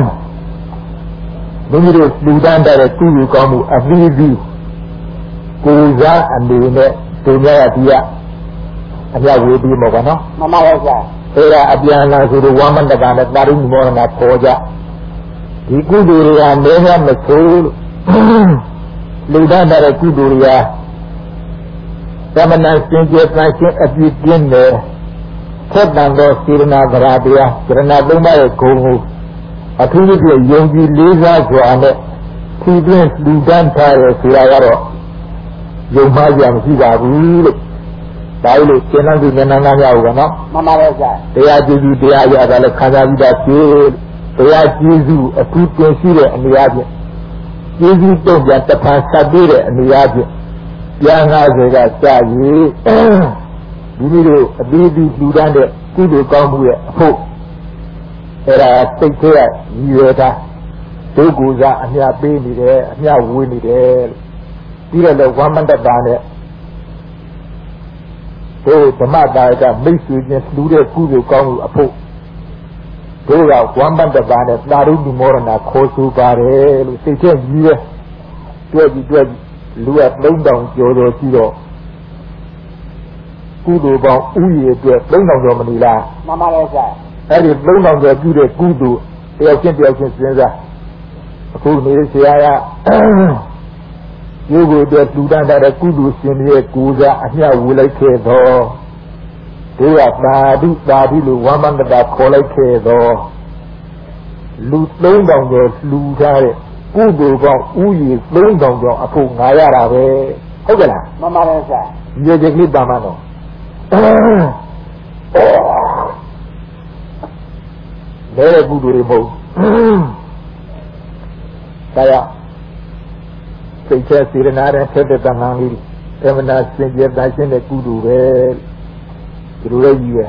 မိမိတို့လူသားတဲ့ကုသိုလ်ကောင်းမှုအပြီးပြီးကိုယ်စားအနေနဲ့ဒုညရတိယအပြဝေပြီးမှာပေါ့နော်မှန်ပါပါဆရာအဲ့ဒါအပြန်လာဆိုတော့ဝါမန္တကနဲ့တာရိမောရဏပေါ်ကြဒီကုသိုလ်တွေကနေရမဆိုးလို့လူသားတဲ့ကုသိုလ်တွေကသမဏစင်ကြယ်ပန်းချင်းအပြည့်ကျင်းတယ်ထက်တန်သောစေရနာသရာတရားစေရနာသုံးပါးရဲ့ဂုဏ်ကိုအထူးသဖြင့်ယုံကြည်လေးစားစွာနဲ့ထီတွင်းလူတန်းထားရဆိုတာကတော့ယုံမှားကြမရှိပါဘူးလို့ဒါလို့ရှင်းလန်းသူဉာဏ်နာများဟုတ်ကနော်မှန်ပါပဲဆရာတရားကျေးဇူးတရားရတာလည်းခံစားပြီးသားဖြစ်တရားကျေးဇူးအထူးတင်ရှိတဲ့အနေအချင်းကျေးဇူးတုံ့ပြန်တစ်ဖန်ဆက်ပြီးတဲ့အနေအချင်းပြန်ငါးဆယ်ကစာရည်ဒီလိုတို့အပြီးပြီးလူတန်းတဲ့ကုသိုလ်ကောင်းမှုရဲ့အဖို့အဲ့ဒါစိတ်ထဲကရည်ရွယ်တာဒုက္ခစားအမြပေးနေတယ်အမြဝေးနေတယ်ပြီးတော့လည်းဝမ်းမတ္တတာနဲ့ဟိုဓမ္မတာကမိတ်ဆွေချင်းလူတဲ့ကုသိုလ်ကောင်းမှုအဖို့တို့ကဝမ်းမတ္တတာနဲ့သာရုဏီမောရဏခေါ်ဆိုပါတယ်လို့စိတ်ထဲရည်ရွယ်တွဲပြီးတွဲပြီးလူကသုံးတောင်ကျော်ကျော်ရှိတော့ကုသိုလ်ပေါင်းဥယျာဉ်အတွက်သုံးတောင်ကျော်မနေလားမှန်ပါလေဆရာအဲ့ဒီသုံးတောင်ကျော်ပြုတဲ့ကုသိုလ်တယောက်ချင်းတယောက်ချင်းစဉ်းစားအခုနေဆရာကရုပ်ကိုအတွက်လူတန်းတဲ့ကုသိုလ်ရှင်ရဲ့ကိုယ်စားအမျှဝေလိုက်ခဲ့တော့တို့ကသာဓုသာဓုလို့ဝမ်းမန္တတာခေါ်လိုက်ခဲ့တော့လူသုံးတောင်ကျော်လူထားတဲ့ကုသိုလ်ပေါင်းဥယျာဉ်သုံးတောင်ကျော်အဖို့ငါရတာပဲဟုတ်ကဲ့လားမှန်ပါလေဆရာရေကြကလေးပါမတော့လဲတဲ့ကုသိုလ်တွေမဟုတ်ဒါရစိတ်ချစေရနာတဲ့ဆက်တဲ့တန်ခါလေးသမဏစင်ကြယ်တာရှင်းတဲ့ကုသိုလ်ပဲဒီလိုလေးကြီးပဲ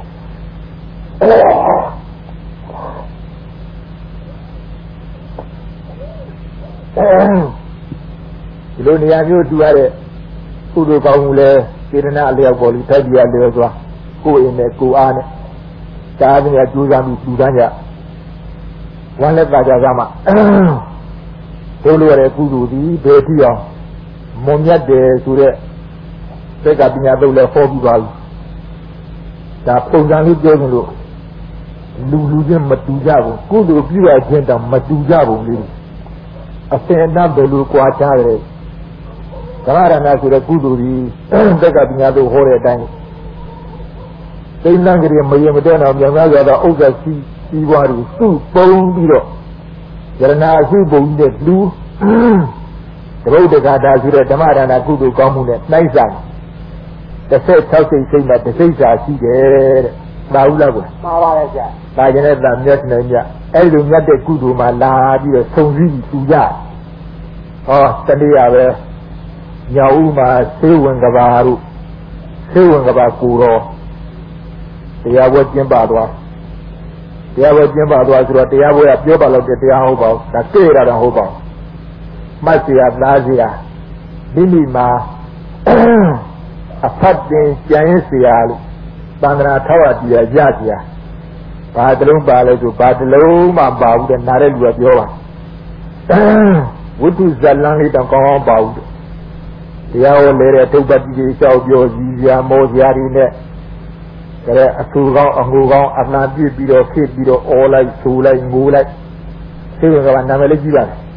ဒီလိုနေရာမျိုးတူရတဲ့ကုသိုလ်ကောင်းမှုလဲစေတနာအလျောက်ပေါ်လို့ထိုက်ပြရလျောက်သွားကိုယ်အင်းနဲ့ကိုယ်အားနဲ့ဒါအပြင်ကျိုးစားပြီးပူတန်းကြဝမ်းလက်ပါကြသားမှာတို့လိုရတဲ့ကုသိုလ်ဒီဘယ်ထီအောင်မွန်မြတ်တယ်ဆိုတဲ့သက်ကပညာသုံးလဲဟောပြီးပါပြီဒါပုံစံလေးပြောကြလို့လူလူချင်းမတူကြဘူးကုသိုလ်ပြုရခြင်းတောင်မတူကြဘူးလေအစင်အနဘယ်လိုကြွားချတယ်ဓမ္မရဏဆိုတဲ့ကုသိုလ်ကြီးသက်ကပညာသုံးဟောတဲ့အတိုင်းသိဉ္ဇံကလေးမရင်မတဲ့တော့မြောင်များစွာသောဥစ္စာစီစီးပွားတွေစုပုံပြီးတော့ယရနာအစုပုံကြီးတဲ့လူတရုတ်တက္ကတာဆိုတဲ့ဓမ္မရဏကုသိုလ်ကောင်းမှုနဲ့နှိုင်းဆိုင်တစ်ဆက်၆စိတ်စိတ်နဲ့တစ်စိတ်စာရှိတယ်တဲ့သာဟုလားကွာမှားပါရဲ့ဆရာဒါကျင်တဲ့သာမြတ်နေမြတ်အဲ့လိုမြတ်တဲ့ကုသိုလ်မှာလာပြီးတော့ဆုံစည်းပြီးသူကြဟောတတိယပဲညောင်ဦးမှာသေဝင်ကဘာတို့သေဝင်ကဘာကိုတော့တရားပွဲကျင်းပသွားတရားပွဲကျင်းပသွားဆိုတော့တရားပွဲကပြောပါလို့တရားဟုတ်ပါဘူးဒါသိရတာဟုတ်ပါဘူးမှတ်เสียသားเสียမိမိမှာအဖတ်တင်ကြံရင်เสียလို့သံဃာထောက်ရတရားရเสียဘာတလုံးပါလဲဆိုဘာတလုံးမှပါဘူးတဲ့နားတဲ့လူကပြောပါဝိတုဇလန်းလေးတောင်ကောင်းအောင်ပါဘူးတရားဟောလေတဲ့ဒုပ္ပတိကြီးကြောက်ပြောစီစရာမောစရာတွေနဲ့ဒါလည်းအဆူကောင်းအငိုကောင်းအနှံပြစ်ပြီးတော့ဖြစ်ပြီးတော့အော်လိုက်ဆူလိုက်ငိုလိုက်သိဝင်ကနာမည်လေးကြည့်ပါလား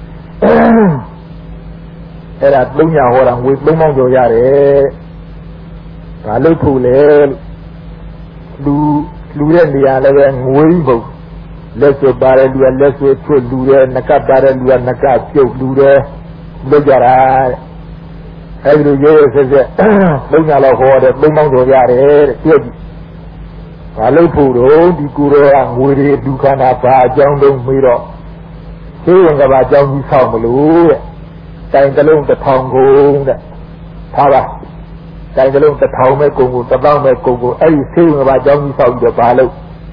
အဲ့ဒါသုံးညာဟောတာငွေသုံးပေါင်းကျော်ရတယ်ဒါလို့ထုတ်လေလူလူတဲ့နေရာလည်းပဲငွေဘုံလက်ဆွပါတယ်လူကလက်ဆွထွတ်လူတယ်နကပ်ပါတယ်လူကနကပ်ပြုတ်လူတယ်လုပ်ကြတာအဲ့ဒီလိုရဲရဲဆက်ဆက်သုံးညာလောက်ဟောတယ်သုံးပေါင်းကျော်ရတယ်တဲ့တွေ့ပြီဘာလို့ဖို့တော့ဒီကိုယ်တော်ကငွေတွေဒုက္ခနာဘာအကြောင်းတုံးမေးတော့သေဝင်ကဘာအကြောင်းကြီးဆောက်မလို့တဲ့တိုင်တလုံးတစ်ထောင်ကုန်တဲ့ထားပါတိုင်တလုံးတစ်ထောင်မဲ့ကုန်ကိုတစ်ပေါင်းမဲ့ကုန်ကိုအဲ့ဒီသေဝင်ကဘာအကြောင်းကြီးဆောက်ပြီးတော့ဘာလို့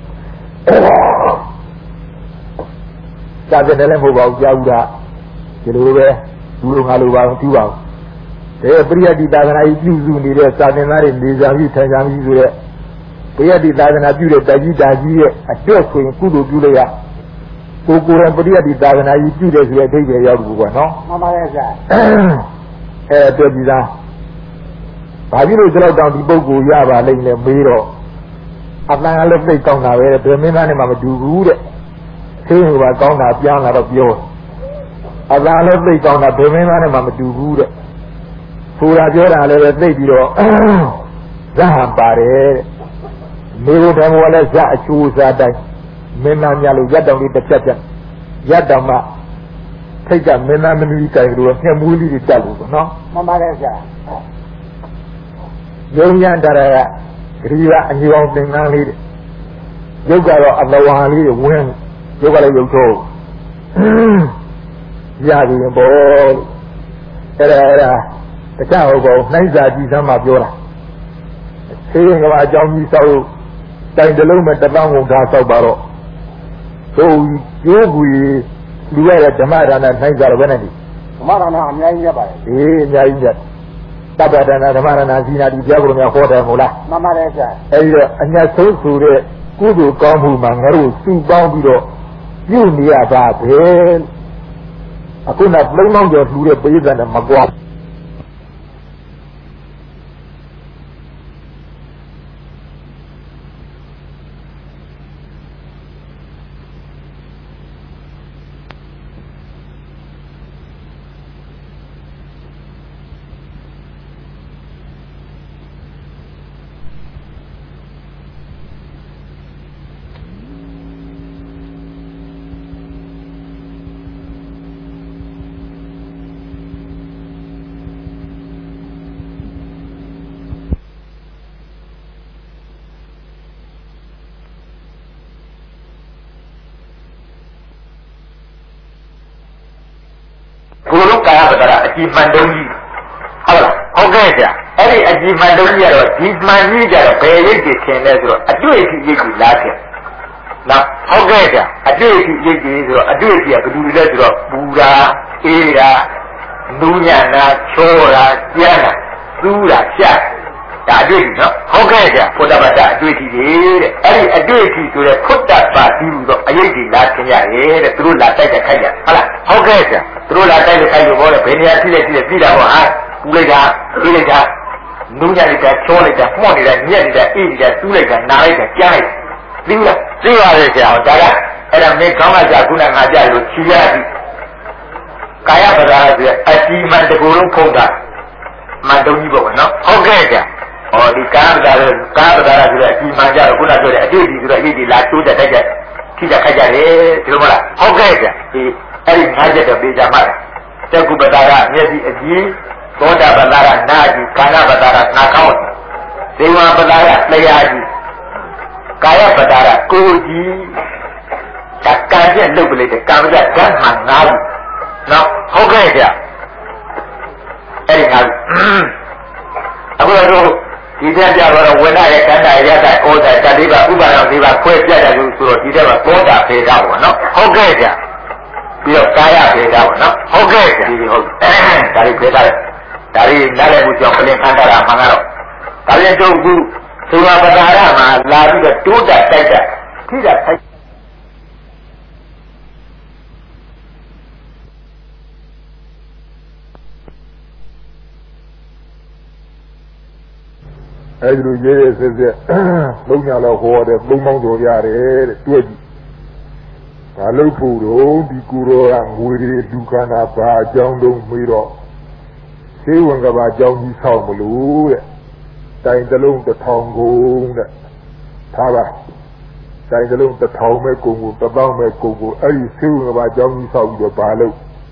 စာကြတယ်လည်းမဟုတ်ပါဘူးကြားဘူးလားဒီလိုပဲလူလိုငါလိုပါဘူးပြုပါဘူးဒါပရိယတိသာသနာကြီးပြုစုနေတဲ့စာသင်သားတွေနေစာပြီးထိုင်စာပြီးဆိုတဲ့ပရိယတိသာသနာပြုတဲ့တကြီးတာကြီးရဲ့အတွက်ဆိုရင်ကုသိုလ်ပြုလိုက်ရကိုကိုယ်ရပရိယတိသာသနာကြီးပြုတယ်ဆိုတဲ့အဓိပ္ပာယ်ရောက်ဘူးကွာနော်မှန်ပါရဲ့ဆရာအဲအတွက်ဒီသားဘာဖြစ်လို့ဒီလောက်တောင်ဒီပုဂ္ဂိုလ်ရပါလိမ့်လဲမေးတော့အတန်ကလည်းသိကောင်းတာပဲဘယ်မင်းသားနဲ့မှမတူဘူးတဲ့သိဟိုကကောင်းတာပြန်လာတော့ပြောအတန်လည်းသိကောင်းတာဘယ်မင်းသားနဲ့မှမတူဘူးတဲ့ Pura Jora Levitio Zahambare Mirudamola Zachuza Menamalu Yadam with the Chacha Yadama take a Menamika and him will tell you, no? Mamma Young Yandara Riva and you all think now need Yoga of the Wali when Yoga will go Yadi and Ball the cow go, Naza Gizama Yola. Saying about John Yisao, down the loom at the long Gasa Baro. So you we were at the Maran and Naza Venedi. Marana, Yaya, eh, Yaya. Tabata and the Marana Zina, the Jaguar for the Mula. Mamma, and yet so to the Kudu Kamu Mangaru, Sue Boundido, you near that. I could not blame on your blue breeze and a magua. Mandoni. Okay, every Aji Mandoni or these man need a pay can I do it in Latin. Now, okay, I do it in I do it here, but you let it Buddha, Era, Nunyana, Chora, Yana, Sura, Shat. I do it, no? Okay, put up a do it here. I do it to the put that part you I did Latin, yeah, through Latin. Okay, through that time, I will go to Penny, I see the Vida or I, Ulaga, Ulaga, Nunalita, Cholita, Monita, Yelita, India, Ulaga, Naita, Giant. Lila, three hours out, and I make Kama Jaguna Majalu, Chiati. Kaya Bada, I see Mandaguru Koda, Mandonibo, no? Okay, or the Kanda, Kanda, Maja, Guna, I did the Latu that I get. Kija Kajare, okay, Every Naja of Bijamara, Takubadara, Nezi Aji, Koda Badara, Naji, Kana Badara, Nakao, Deva Badara, Layaji, Kaya Badara, Koji, Takaja, Lubulated, Kamza, Gunman, Nazi. Now, okay, anyhow, I will go. He said, when I can, I get that all that Taliba, Uba, Diva, Quetta, he never thought I paid out, no? Okay, Kaya paid out, no? Okay, Dari Peta, Dari Nale with your Pulling Kandara, Mangaro. Kalian tu, Sura Badara, Lari, the two that take that. See that. As you say, looking at the water, Blumong Yare, twenty. I look for the Kuro and Woody Dukana, John Dong Miro. Say one about John Samu, Time the Loom, the Tongo, Tara, Time the Loom, the Tomeko, the Bameko, are you saying about John Samu, the Balo?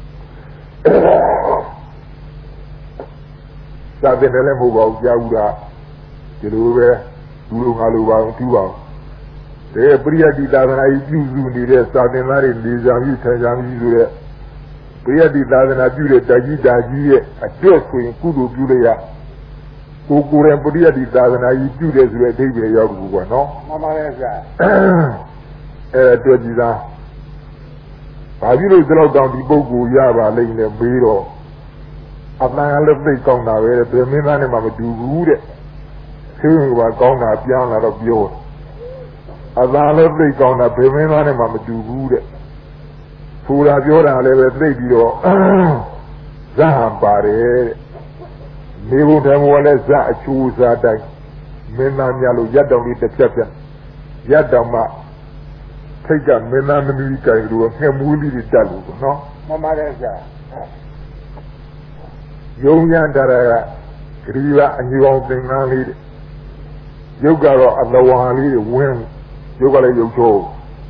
That's an element of Yahuda. Dulu dulu ngalu tuang. Dia pria di dalam air juru ni dia sahaja nari di jami jami juru. Pria di dalam air juru daji daji ada kuin kudu juru ya. Ukuran pria di dalam air juru juru dia dia bukan no. Mama rasa. Eh tu jiza. Pagi lu kalau down di buku ya balik ni biro. Apa yang lebih kau nak ada permintaan ni mama juru dia. Who are gone up young out of your. As I love the gone up, the men on him, I'm a do good. Food of your level three below. Zaham body. Never them one as that choose that day. Men on yellow, Yadam with the champion. Yadama. Take a men on the music, I do a him woolly tell you, no? Mamma, ယုံရတာကဂရိယအညူအောင်သင်္ကန်းလေးရုပ်ကတော့အလဝါလေးဝင်းရုပ်ကလည်းရုပ်ချိုး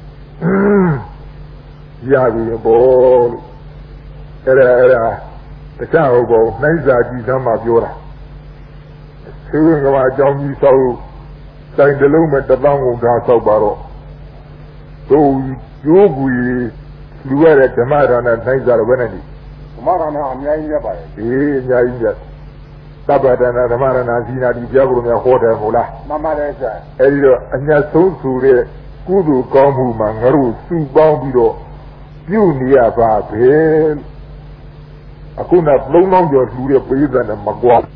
ရပြီပေါ့အဲ့ဒါအဲ့ဒါတခြားဟုတ်ပေါ့နှိုင်းစာကြည့်သမ်းမှပြောတာသေဝင်ကဘာအကြောင်းကြီးဆောက်တိုင်တလုံးမဲ့တပေါင်းကုန်သားဆောက်ပါတော့တို့ရိုးကူလူရတဲ့ဓမ္မဒါနနှိုင်းစာတော့ဘယ်နဲ့ဒီဓမ္မဒါနအများကြီးပြပါတယ်အေးအများကြီးပြသဗ္ဗဒါနဓမ္မဒါနဇီနာဒီပြောကိုများဟောတယ်မို့လားမှန်ပါတယ်ဆရာအဲ့ဒီတော့အညတ်ဆုံးဆိုတဲ့ကုသိုလ်ကောင်းမှုမှာငါတို့စုပေါင်းပြီးတော့ပြုနေရပါပဲအခုနောက်သုံးပေါင်းကျော်လှူတဲ့ပိဿာနဲ့မကွာ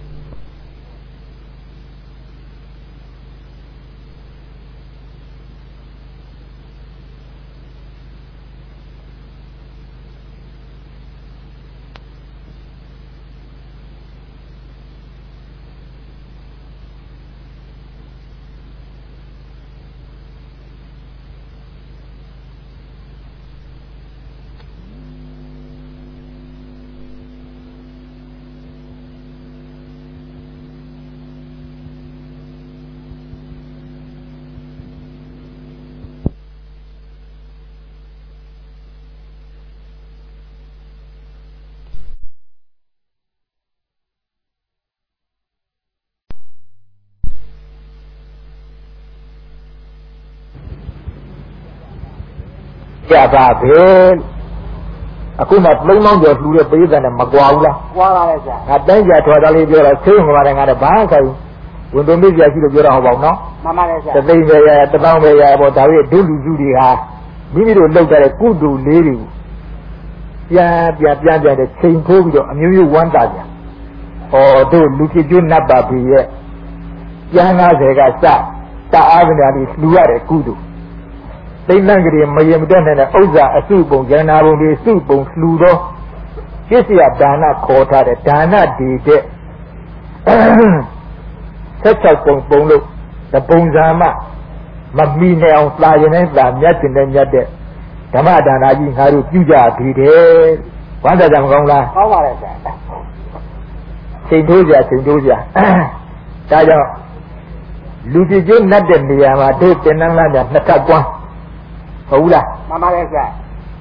ကြပါပဲအခုမှသုံးပေါင်းကျော်လှူတဲ့ပိဿာနဲ့မကွာဘူးလားကွာပါလေဆရာငါတိုင်းကြထွားသားလေးပြောတော့ဆေးုံကပါတယ်ငါတော့ဘာခိုင်ဝန်သွင်းမိကြရှိလို့ပြောတော့ဟောပေါ့နော်မှန်ပါလေဆရာတသိန်းပဲရတပေါင်းပဲရပေါ့ဒါပေမဲ့ဒုလူစုတွေဟာမိမိတို့လောက်တဲ့ကုသိုလ်လေးတွေပြန်ပြန်ပြန်ပြန်တဲ့ချိန်ထိုးပြီးတော့အမျိုးမျိုးဝမ်းသာကြဟောတို့လူဖြစ်ကျွတ်နတ်ပါပြီရဲ့ကျမ်း၅၀ကစတအားကနာပြီးလှူရတဲ့ကုသိုလ်သိမ့်ကလေးမရင်မတက်နဲ့ဥစ္စာအစုပုံဉာဏဘုံတွေစုပုံလှူတော့ပြည့်စရာဒါနခေါ်ထားတဲ့ဒါနတွေတဲ့ဆက်ချက်ပုံပုံလို့တပုံစံမှမမီနဲ့အောင်သာရင်နဲ့သာမြတ်တင်တဲ့မြတ်တဲ့ဓမ္မဒါနကြီးငါတို့ပြုကြပြီတဲ့ဝမ်းသာကြမကောင်းလားကောင်းပါရဲ့ဆရာချိန်ထိုးကြချိန်ထိုးကြဒါကြောင့်လူကြည်ကျိုးနတ်တဲ့နေရာမှာတို့တင်နှန်းလာတဲ့နှစ်ထပ်ကွမ်းဟုတ်လားမှန်ပါရဲ့ဆရာ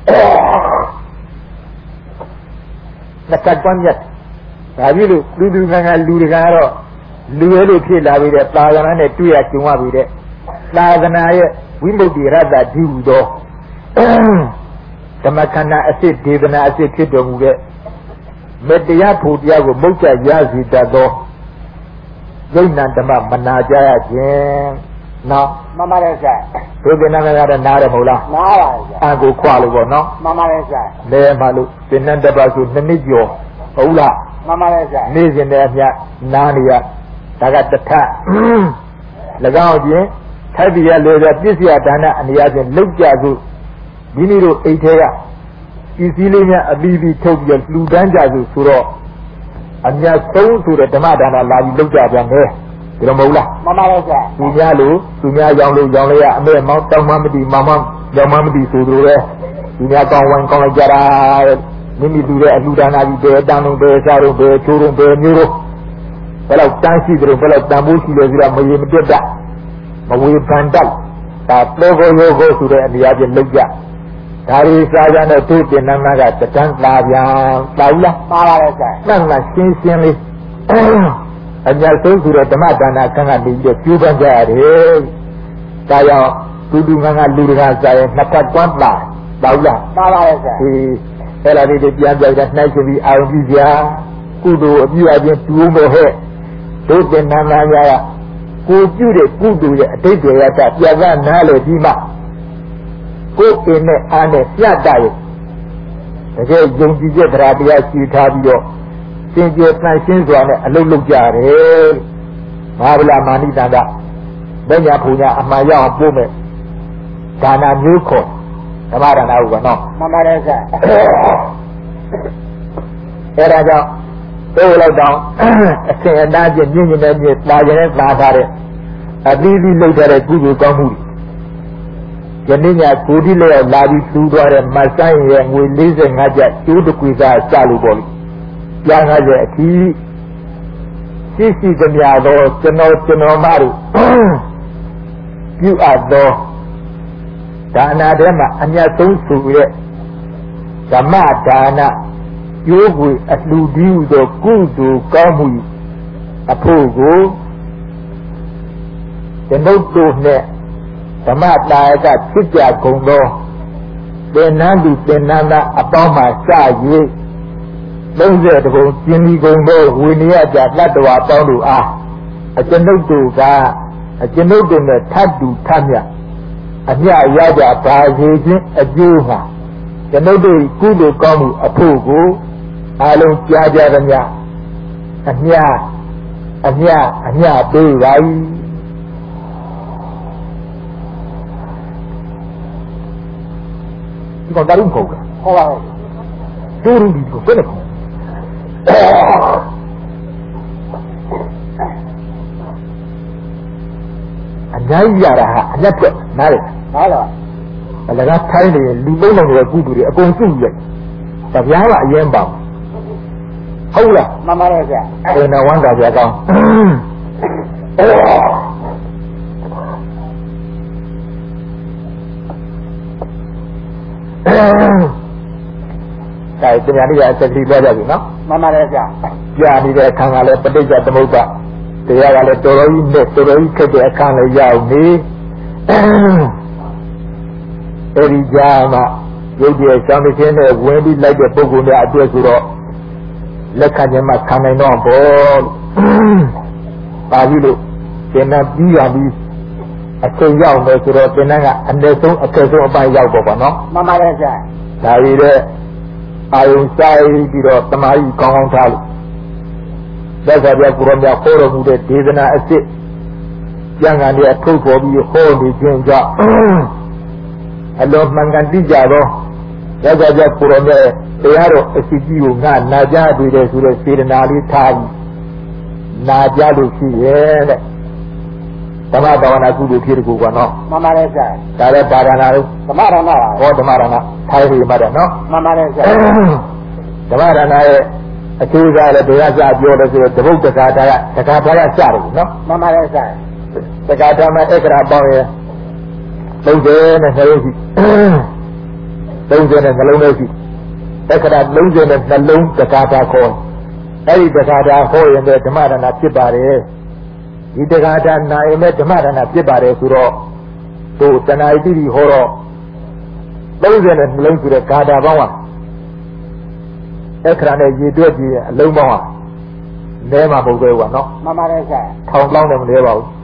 နှစ်ထပ်ကွမ်းမြတ်ဒါပြီလို့လူသူငါငါလူတကာတော့လူရဲလို့ဖြစ်လာပြီးတဲ့သာသနာနဲ့တွေ့ရကျုံရပြီးတဲ့သာသနာရဲ့ဝိမု ക്തി ရတ္တဒီဟုသောဓမ္မခန္ဓာအစစ်ဒေသနာအစစ်ဖြစ်တော်မူတဲ့မေတ္တရားဖို့တရားကိုမုတ်ချရစီတတ်သောယုံနာဓမ္မမနာကြရခြင်းနော်မှန်ပါတယ်ဆရာဒုက္ခနာရတဲ့နားရမဟုတ်လားနားပါဆရာအကိုခွာလို့ပေါ့နော်မှန်ပါတယ်ဆရာလဲမှလို့သင်္နတပတ်ဆိုနှစ်နှစ်ကျော်ဟုတ်လားမှန်ပါတယ်ဆရာနေ့စဉ်နဲ့အမျှနားနေရဒါကတထ၎င်းချင်းထိုက်ပြရလေတဲ့ပြည့်စရာဒါနအနေအချင်းလောက်ကြစုမိမိတို့အိတ်ထဲကဤစည်းလေးများအပြီးပြီးထုတ်ပြီးလှူဒန်းကြစုဆိုတော့အမြတ်ဆုံးဆိုတဲ့ဓမ္မဒါနလာပြီးလောက်ကြပြန်တယ်ဒီလိုမဟုတ်လားမှန်ပါရဲ့ဆရာသူများလို့သူများရောင်းလို့ရောင်းလိုက်ရအမေမောင်းတောင်းမှမတည်မမောင်းရောင်းမှမတည်ဆိုလိုပဲသူများကောင်းဝိုင်းကောင်းလိုက်ကြတာမိမိသူတဲ့အလှူဒါနကြီးပဲတန်းလုံးပဲစားတော့ပဲချိုးတော့ပဲမျိုးတော့ဘယ်လောက်တန်းရှိတယ်ဘယ်လောက်တန်ဖိုးရှိတယ်ဆိုတာမရေမတွက်တာမဝေဖန်တတ်ဒါတော့ကိုရောကိုဆိုတဲ့အနေအချင်းလောက်ကြဒါရီစားကြတဲ့သူ့တင်နန်းကတတန်းသာပြန်တောက်လားပါပါရဲ့ဆရာမှန်မှန်ရှင်းရှင်းလေးအညာဆုံးဆိုတဲ့ဓမ္မဒါနကံကနေပြီးကျိုးပန်းကြရတယ်။ဒါကြောင့်သူသူငါငါလူတကာစားရင်နှစ်ဖက်ကွမ်းပါတောက်လားပါပါရဲ့ဆရာဒီအဲ့ဒါလေးတွေပြန်ပြောက်တဲ့နှိုက်ရှင်ပြီးအာရုံပြုကြကုသိုလ်အပြုအချင်းတူမို့ဟဲ့တို့တင်နန်းများကကိုပြုတဲ့ကုသိုလ်ရဲ့အတိတ်တွေရတာပြတ်သားနားလေဒီမှာကိုယ်အင်းနဲ့အားနဲ့ပြတ်တာရဲ့တကယ်ယုံကြည်ချက်တရားတရားရှိထားပြီးတော့စင်ကြယ်တန်ရှင်းစွာနဲ့အလုပ်လုပ်ကြတယ်။ဘာဗလာမာနိတန်ကဘယ်ညာဖူညာအမှန်ရအောင်ပို့မဲ့ဒါနာမျိုးခေါ်ဓမ္မဒါနဟုတ်ပါနော်။မှန်ပါတယ်ဆရာ။အဲဒါကြောင့်တို့လောက်တောင်အစဉ်အသားချင်းညင်ညင်နဲ့ပြသာကျင်နဲ့သာထားတဲ့အသီးသီးလုပ်ထားတဲ့ကုသိုလ်ကောင်းမှုယနေ့ညကိုဒီလျောက်လာပြီးသူ့သွားတဲ့မဆိုင်ရဲ့ငွေ၄၅ကျပ်ကျိုးတကွေစားစလို့ပေါ့လေကျန်တဲ့အထီးရှိရှိသမျှသောကျွန်တော်ကျွန်တော်မတို့ပြုအပ်သောဒါနထဲမှာအမြတ်ဆုံးဆိုရဲ့ဓမ္မဒါနကျိုးကိုအလှူဒီဟုသောကုသိုလ်ကောင်းမှုအဖို့ကိုကျွန်ုပ်တို့နဲ့ဓမ္မတာယကဖြစ်ကြကုန်သောသင်္นานသူသင်္นานသားအပေါင်းမှစ၍သုံးဆယ်တဘုံကျင်ဒီကုန်သောဝိနည်းကြတတ္တဝါပေါင်းတို့အားအကျွန်ုပ်တို့ကအကျွန်ုပ်တို့နဲ့ထပ်တူထပ်မြအမြရကြပါစေခြင်းအကျိုးမှာကျွန်ုပ်တို့ကုသိုလ်ကောင်းမှုအဖို့ကိုအလုံးကြားကြသမျှအမြအမြအမြပေးပါ၏ဒီကောင်တာရုံခေါ်ကဟောပါဦးဒူရူဒီကိုဘယ်နဲ့ခေါ်အများကြီးရတာဟာအလက်ထွက်နားတယ်နားလားအလကားထိုင်းနေလူလုံးလုံးတွေကုသိုလ်တွေအကုန်စုလိုက်တပြားကအရင်ပါဟုတ်လားမှန်ပါတယ်ဗျာအဲ့ဒါဝမ်းသာကြကောင်းဒါတညာလေးကအစတိပြောကြပြီနော်မှန်ပါတယ်ဗျာကြာနေတဲ့အခါကလည်းပဋိစ္စသမုပ္ပါတရားကလည်းတော်တော်ကြီးနဲ့တော်တော်ကြီးခက်တဲ့အခါလည်းရောက်နေအဲဒီကြာမှာရုပ်ရဲ့ရှာမခြင်းနဲ့ဝင်ပြီးလိုက်တဲ့ပုဂ္ဂိုလ်များအတွက်ဆိုတော့လက်ခံခြင်းမှခံနိုင်တော့ဘောပါပြီလို့သင်္นานပြီးရပြီးအချိန်ရောက်မယ်ဆိုတော့သင်္นานကအနည်းဆုံးအထက်ဆုံးအပိုင်းရောက်တော့ပါနော်မှန်ပါတယ်ဆရာဒါရည်တဲ့အာယုံဆိုင်ပြီးတော့တမားကြီးကောင်းကောင်းထားလို့သက်သာပြကိုရောမြတ်ဟောတော်မူတဲ့ဒေသနာအစ်စ်ကျမ်းဂန်တွေအထုတ်ပေါ်ပြီးဟောနေခြင်းကြောင့်အလုံးမှန်ကန်တိကြတော့သက်သာပြကိုရောမြတ်တရားတော်အစ်စ်ကြီးကိုငါနာကြတွေ့တယ်ဆိုတဲ့စေတနာလေးထားပြီးနာကြလို့ရှိရဲ့တဲ့ဓမ္မဘာဝနာကုသိုလ်ဖြစ်တဲ့ကူကနော်မှန်ပါတယ်ဆရာဒါလည်းဘာဒနာလို့ဓမ္မဒါနပါဟောဓမ္မဒါနထိုင်ပြီးမှတယ်နော်မှန်ပါတယ်ဆရာဓမ္မဒါနရဲ့အကျိုးစားလည်းတရားစပြောတယ်ဆိုတော့တပုတ်တက္ကတာကတက္ကတာကစတယ်နော်မှန်ပါတယ်ဆရာတက္ကတာမှာဧကရာပေါင်းရဲ့သုံးဆယ်နဲ့နှလုံးရှိသုံးဆယ်နဲ့နှလုံးလေးရှိဧကရာသုံးဆယ်နဲ့နှလုံးတက္ကတာခေါ်အဲ့ဒီတက္ကတာဟောရင်ဓမ္မဒါနဖြစ်ပါတယ်ဒီတက္ကတာနာရင်မဲ့ဓမ္မဒါနဖြစ်ပါတယ်ဆိုတော့တို့တဏှာတိတိဟောတော့သုံးဆယ်နဲ့နှလုံးဆိုတဲ့ဂါထာပေါင်းဟာအခရာနဲ့ရေတွက်ကြည့်ရင်အလုံးပေါင်းဟာလဲမှာမဟုတ်ပဲကွာနော်မှန်ပါတယ်ဆရာထောင်ပေါင်းတယ်မလဲပါဘူး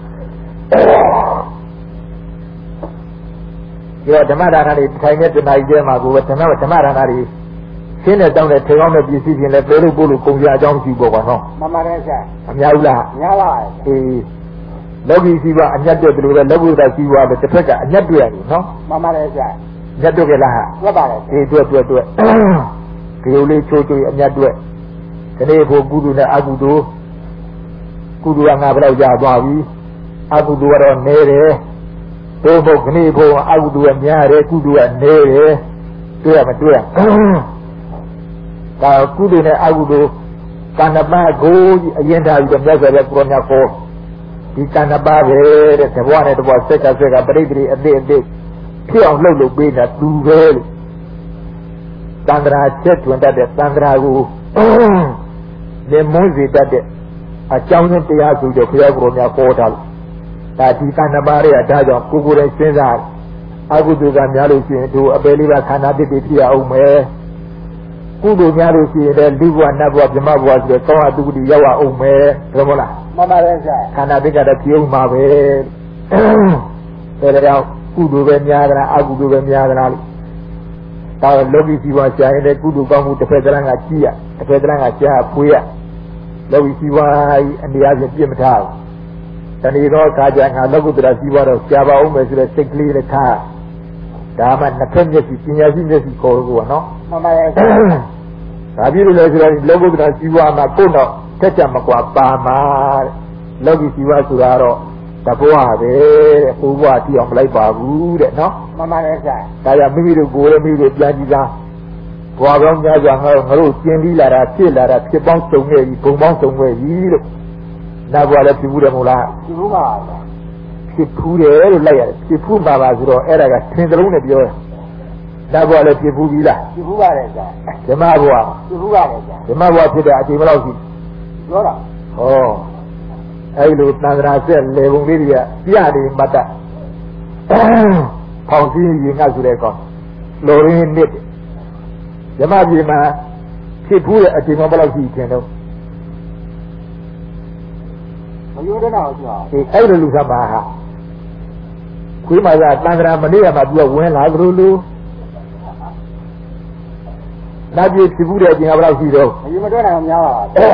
ဒီတော့ဓမ္မဒါနတွေထိုင်တဲ့တဏှာကြီးထဲမှာကိုဓမ္မဓမ္မဒါနတွေရှင်းတဲ့တောင်းတဲ့ထေကောင်းတဲ့ပစ္စည်းချင်းလည်းပြေလို့ပို့လို့ကုန်ကြအကြောင်းရှိပေါ့ကွာနော်မှန်ပါတယ်ဆရာအများဘူးလားများပါအေးလောကီစီးပွားအညတ်တဲ့တူပဲလောကုတ္တစီးပွားပဲတစ်ဖက်ကအညတ်တွေ့ရတယ်နော်မှန်ပါတယ်ဆရာညတ်တွေ့ကြလားဟုတ်ပါတယ်အေးတွေ့တွေ့တွေ့ဒီလိုလေးချိုးချိုးအမြတ်တွေ့ဒီနေ့ဖို့ကုသိုလ်နဲ့အကုသိုလ်ကုသိုလ်ကငါဘယ်လောက်ကြာသွားပြီအကုသိုလ်ကတော့နည်းတယ်သို့မဟုတ်ဒီနေ့ဖို့အကုသိုလ်ကများတယ်ကုသိုလ်ကနည်းတယ်တွေ့ရမတွေ့ရဒါကုသိုလ်နဲ့အကုသိုလ်ကံနှစ်ပါးကိုအရင်ထားပြီးတော့မြတ်စွာဘုရားကိုရောမြတ်ခေါ်ဒီကံနှစ်ပါးပဲတဲ့တဘွားနဲ့တဘွားဆက်ကဆက်ကပရိသေအသေးအသေးဖြစ်အောင်လှုပ်လို့ပေးတာသူပဲလို့သန္တရာချက်တွင်တတ်တဲ့သန္တရာကိုနေမွန်းစေတတ်တဲ့အကြောင်းရင်းတရားဆိုတော့ဘုရားကိုယ်တော်များဟောထားလို့ဒါဒီကံနှစ်ပါးရဲ့ဒါကြောင့်ကိုယ်ကိုယ်တိုင်စဉ်းစားအကုသိုလ်ကများလို့ရှိရင်တို့အပေလေးပါခန္ဓာတည်းတည်းဖြစ်အောင်မယ်ကုသိုလ်များလို့ရှိရင်လည်းလူဘဝနတ်ဘဝဗြဟ္မဘဝဆိုတော့ကောင်းအတုတိရောက်အောင်မယ်ဒါမဟုတ်လားမှန်ပါတယ်ဆရာခန္ဓာတည်းကတော့ဖြစ်အောင်မှာပဲဒါကြောင့်ကုသိုလ်ပဲများသလားအကုသိုလ်ပဲများသလားလို့ဒါလောကီစီးပွားရှာရင်လည်းကုသိုလ်ကောင်းမှုတစ်ဖက်တစ်လမ်းကကြည့်ရတစ်ဖက်တစ်လမ်းကကြားဖွေးရလောကီစီးပွားအနေအချင်းပြစ်မထားဘူးတဏှီသောအခါကျငါလောကုတ္တရာစီးပွားတော့ရှားပါအောင်မယ်ဆိုတဲ့စိတ်ကလေးနဲ့ထားဒါမှနှစ်ဖက်မျက်စိပညာရှိမျက်စိခေါ်လို့ကနော်မှန်ပါရဲ့ဒါပြည့်လို့လဲဆိုတော့လောကုတ္တရာစီးပွားမှာကိုယ်တော့တက်ကြမကွာပါမှာလောကီစီးပွားဆိုတာတော့တဘွားပဲတဲ့ဟိုဘွားတိအောင်မလိုက်ပါဘူးတဲ့နော်မှန်ပါရဲ့ဆရာဒါကြောင့်မိမိတို့ကိုယ်လည်းမိမိတို့ပြန်ကြည့်သားအဘွာကောင်းများစွာငါတို့ကျင်ပြီးလာတာဖြစ်လာတာဖြစ်ပေါင်းစုံခဲ့ပြီဘုံပေါင်းစုံခဲ့ပြီလို့နောက်ဘွာလည်းဖြစ်ဘူးတယ်မဟုတ်လားဖြစ်ဘူးပါဖြစ်ဘူးတယ်လို့လိုက်ရတယ်ဖြစ်ဘူးပါပါဆိုတော့အဲ့ဒါကသင်သလုံးနဲ့ပြောတယ်နောက်ဘွာလည်းဖြစ်ဘူးပြီလားဖြစ်ဘူးပါတယ်ကြာဓမ္မဘွာဖြစ်ဘူးပါတယ်ကြာဓမ္မဘွာဖြစ်တဲ့အချိန်ဘယ်လောက်ရှိပြောတာဟောအဲ့လိုသံဃာဆက်လေပုံလေးတွေကပြတယ်မတ်တဖောင်စည်းရင်ငါဆိုတဲ့ကောင်လိုရင်းနစ်ဓမ္မပြည်မှာဖြစ်ဘူးတဲ့အချိန်ဘယ်လောက်ရှိခင်တော့မယိုးတဲ့တော့ကြာအေးအဲ့လိုလူသမားဟာခွေးမကသံဃာမနေ့ကမှပြောဝင်လာသလိုလိုနာပြေဖြစ်ဘူးတဲ့အချိန်ဘယ်လောက်ရှိတော့မယိုးမတွက်နိုင်များပါ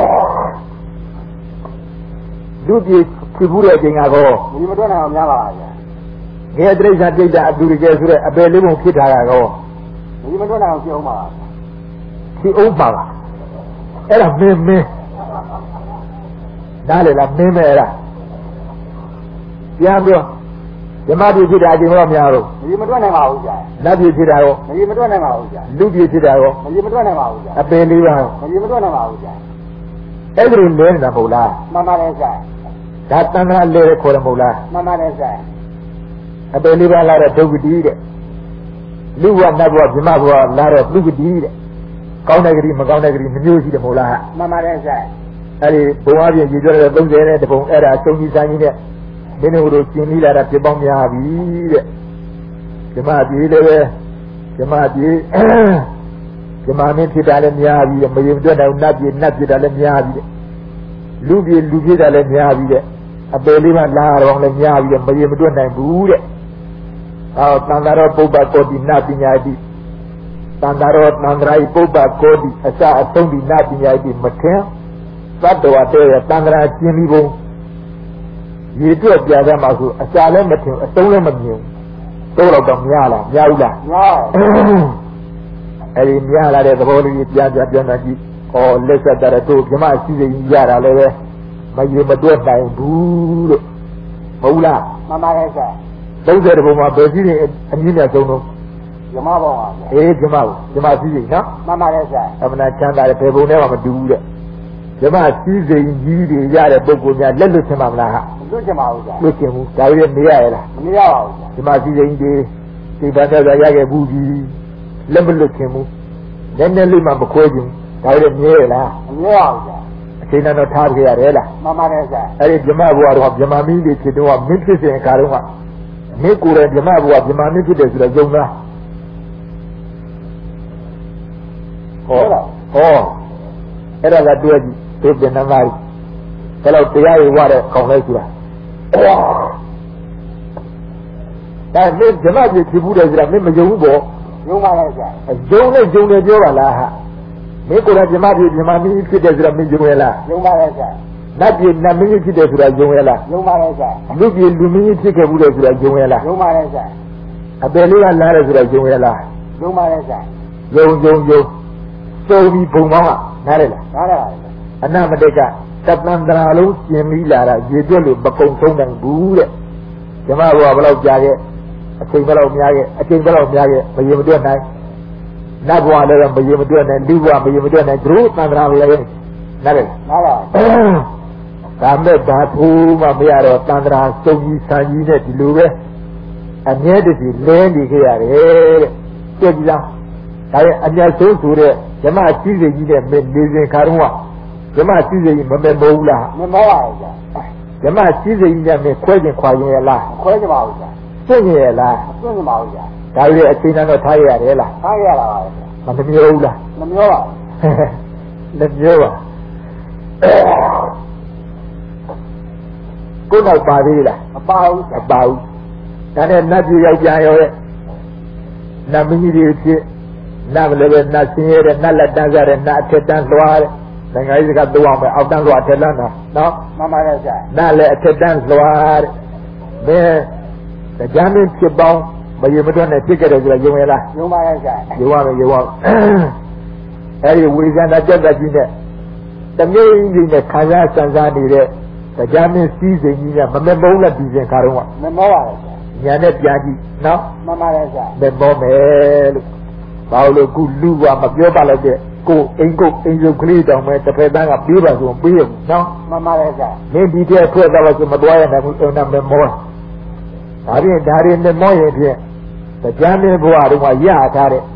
လူပြေဖြစ်ဘူးတဲ့အချိန်ကတော့မယိုးမတွက်နိုင်များပါဗျာငယ်တိရစ္ဆာန်ပြိတ္တာအတူတကယ်ဆိုတဲ့အပယ်လေးပုံဖြစ်ထားတာကောမယိုးမတွက်နိုင်ပြောမှာဖြစ်အောင်ပါလားအဲ့ဒါမင်းမင်းနားလေလားမင်းမဲအဲ့ဒါပြန်ပြောဓမ္မပြည်ဖြစ်တာအချိန်တော့များတော့မယိုးမတွက်နိုင်ပါဘူးကြာနတ်ပြည်ဖြစ်တာရောမယိုးမတွက်နိုင်ပါဘူးကြာလူပြည်ဖြစ်တာရောမယိုးမတွက်နိုင်ပါဘူးကြာအပယ်လေးပါရောမယိုးမတွက်နိုင်ပါဘူးကြာအဲ့ဒါလဲနေတာမဟုတ်လားမှန်ပါတယ်ကြာဒါတန်ခါလဲခေါ်တယ်မဟုတ်လားမှန်ပါတယ်ကြာအပယ်လေးပါလာတဲ့ဒုက္ခတိတဲ့လူဘဝနတ်ဘဝဗြဟ္မဘဝလာတဲ့ဒုက္ခတိတဲ့ကောင်းတဲ့ဂရီမကောင်းတဲ့ဂရီမျိုးရှိတယ်မဟုတ်လားမှန်ပါတယ်ကြာအဲ့ဒီဘုံအပြင်ရေကျွဲတဲ့သုံးဆယ်နဲ့တပုံအဲ့ဒါစုံကြီးဆိုင်ကြီးနဲ့မင်းတို့တို့ကျင်ပြီးလာတာပြပေါင်းများပြီတဲ့ဓမ္မပြေလည်းပဲဓမ္မပြေဓမ္မမင်းဖြစ်တာလည်းများပြီမယုံတွေ့တဲ့နတ်ပြေနတ်ဖြစ်တာလည်းများပြီတဲ့လူပြေလူဖြစ်တာလည်းများပြီတဲ့အပယ်လေးမှလာတော့လည်းများပြီတဲ့မယုံမတွေ့နိုင်ဘူးတဲ့ဟောတန်တာရောပုပ္ပကောတိနပညာတိတန်တာရောတန်ត្រာယပုပ္ပကောတိအစအဆုံးဒီနပညာတိမထင်သတ္တဝါတဲ့တန်ត្រာကျင်းပြီးဘုံရေတွက်ပြရမှာဆိုအစာလည်းမထင်အတုံးလည်းမမြင်တော့တော့များလားများဘူးလားများအဲ့ဒီများလာတဲ့သဘောလေးပြန်ပြန်ပြန်ပြန်ကြည့်ဟောလက်ဆက်တဲ့တို့မြမရှိစိတ်ရတာလည်းပဲမရေမတွက်နိုင်ဘူးလို့မဟုတ်လားမှန်ပါတယ်ဆရာသုံးဆယ်ဘုံမှာဘယ်ရှိနေအမြင့်မြတ်ဆုံးတော့မြမဘောပါအေးမြမဘောမြမရှိစိတ်နော်မှန်ပါတယ်ဆရာအမှန်ချမ်းသာတဲ့ဘယ်ဘုံနဲ့မှမတူဘူးတဲ့မြမရှိစိတ်ကြီးတွေရတဲ့ပုဂ္ဂိုလ်များလက်လွတ်ချင်ပါမလားဟာလွတ်ချင်ပါဘူးဆရာလွတ်ချင်ဘူးဒါပေမဲ့နေရရလားမနေရပါဘူးဒီမှာစီစိန်ကြီးဒီဘာသာရခဲ့ဘူးကြီးလက်မလွတ်ခင်ဘူးနည်းနည်းလေးမှမခွဲခြင်းဒါပေမဲ့မြဲရလားမမြဲပါဘူးဆရာအချိန်တော့ထားကြရတယ်လားမှန်ပါတယ်ဆရာအဲ့ဒီဗြဟ္မဘုရားတော့ဗြဟ္မမင်းကြီးဖြစ်တော့မင်းဖြစ်စဉ်အခါတုန်းကမင်းကိုယ်ရဲ့ဗြဟ္မဘုရားဗြဟ္မမင်းဖြစ်တယ်ဆိုတော့ယုံလားဟောဟောအဲ့ဒါကတွေ့ကြည့်ဒီပြန်နာပါဘယ်တော့တရားတွေဝတဲ့ခေါင်းလိုက်ဆိုတာဒါမင်းဓမ္မကြီးဖြစ်ဘူးတယ်ဆိုတာမင်းမယုံဘူးပေါ့ယုံပါလားဆရာယုံနဲ့ယုံတယ်ပြောပါလားဟာမင်းကိုယ်ကဓမ္မကြီးဓမ္မမင်းဖြစ်တယ်ဆိုတာမင်းယုံရလားယုံပါလားဆရာနတ်ပြည်နတ်မင်းဖြစ်တယ်ဆိုတာယုံရလားယုံပါလားဆရာလူပြည်လူမင်းဖြစ်ခဲ့ဘူးတယ်ဆိုတာယုံရလားယုံပါလားဆရာအပယ်လေးကလာတယ်ဆိုတာယုံရလားယုံပါလားဆရာယုံယုံယုံစုံပြီးဘုံပေါင်းကနားရလားနားရပါဘူးအနမတိကတပန္တရာလုံးကျင်ပြီးလာတာရေတွက်လို့မကုံဆုံးနိုင်ဘူးတဲ့ဓမ္မဘုရားဘယ်လောက်ကြာခဲ့အချိန်ဘယ်လောက်များခဲ့အချိန်ဘယ်လောက်များခဲ့မရေမတွက်နိုင်နတ်ဘဝလည်းမရေမတွက်နိုင်လူဘဝမရေမတွက်နိုင်သူတို့တန္တရာလည်းနားရလားနားပါဒါမဲ့ဒါထိုးမှမရတော့တန္တရာစုံကြီးဆန်းကြီးနဲ့ဒီလိုပဲအမြဲတည်းလဲနေခဲ့ရတယ်တဲ့ကြည့်ကြလားဒါရဲ့အမြတ်ဆုံးဆိုတဲ့ဓမ္မကြီးစိတ်ကြီးနဲ့နေစဉ်ခါတော့ဓမ္မကြီးစိတ်ကြီးမမဲမဟုတ်လားမမောပါဘူးဓမ္မကြီးစိတ်ကြီးနဲ့ခွဲခြင်းခွာရင်ရလားခွဲကြပါဘူးစွန့်ရလားစွန့်ပါဘူးဒါရဲ့အချိန်တော့ထားရတယ်လားထားရတာပါမမမျိုးဘူးလားမမျိုးပါလက်မျိုးပါကိုယ်တော့ပါသေးလားမပါဘူးမပါဘူးဒါနဲ့နတ်ပြည်ယောက်ျားရောရဲ့နတ်မင်းကြီးတွေဖြစ်နတ်လည်းပဲနတ်ဆင်းရဲတဲ့နတ်လက်တန်းစားတဲ့နတ်အထက်တန်းလွှားတဲ့နိုင်ငံရေးကတော့အောင်ပဲအောက်တန်းလွှားအထက်တန်းတာနော်မှန်ပါတယ်ဆရာနတ်လည်းအထက်တန်းလွှားတဲ့ဘယ်တရားမင်းဖြစ်ပေါင်းမရေမတွက်နဲ့ဖြစ်ကြတယ်ဆိုတာယုံရလားယုံပါရဲ့ဆရာယုံပါမယ်ယုံပါအဲဒီဝိဇ္ဇာနဲ့ကြက်တက်ကြီးနဲ့တမျိုးကြီးနဲ့ခံစားစံစားနေတဲ့တရားမင်းစည်းစိမ်ကြီးကမမဲမုန်းလက်ပြီးစဉ်ခါတော့မမောပါဘူးဆရာညာနဲ့ပြန်ကြည့်နော်မှန်ပါတယ်ဆရာမမောမယ်လို့ဘာလို့ခုလူကမပြောပါလိုက်တဲ့ကိုအိမ်ကိုအိမ်ရုပ်ကလေးတောင်မဲ့တစ်ဖက်တန်းကပြေးပါဆိုပြေးရနော်မှန်ပါတယ်ဗျာမင်းဒီတဲ့ထွက်တော့ဆိုမတော်ရနိုင်ဘူးအုံနာမမောဒါဖြင့်ဒါတွေနဲ့မောရင်ဖြင့်တရားမင်းဘဝတုန်းကရထားတဲ့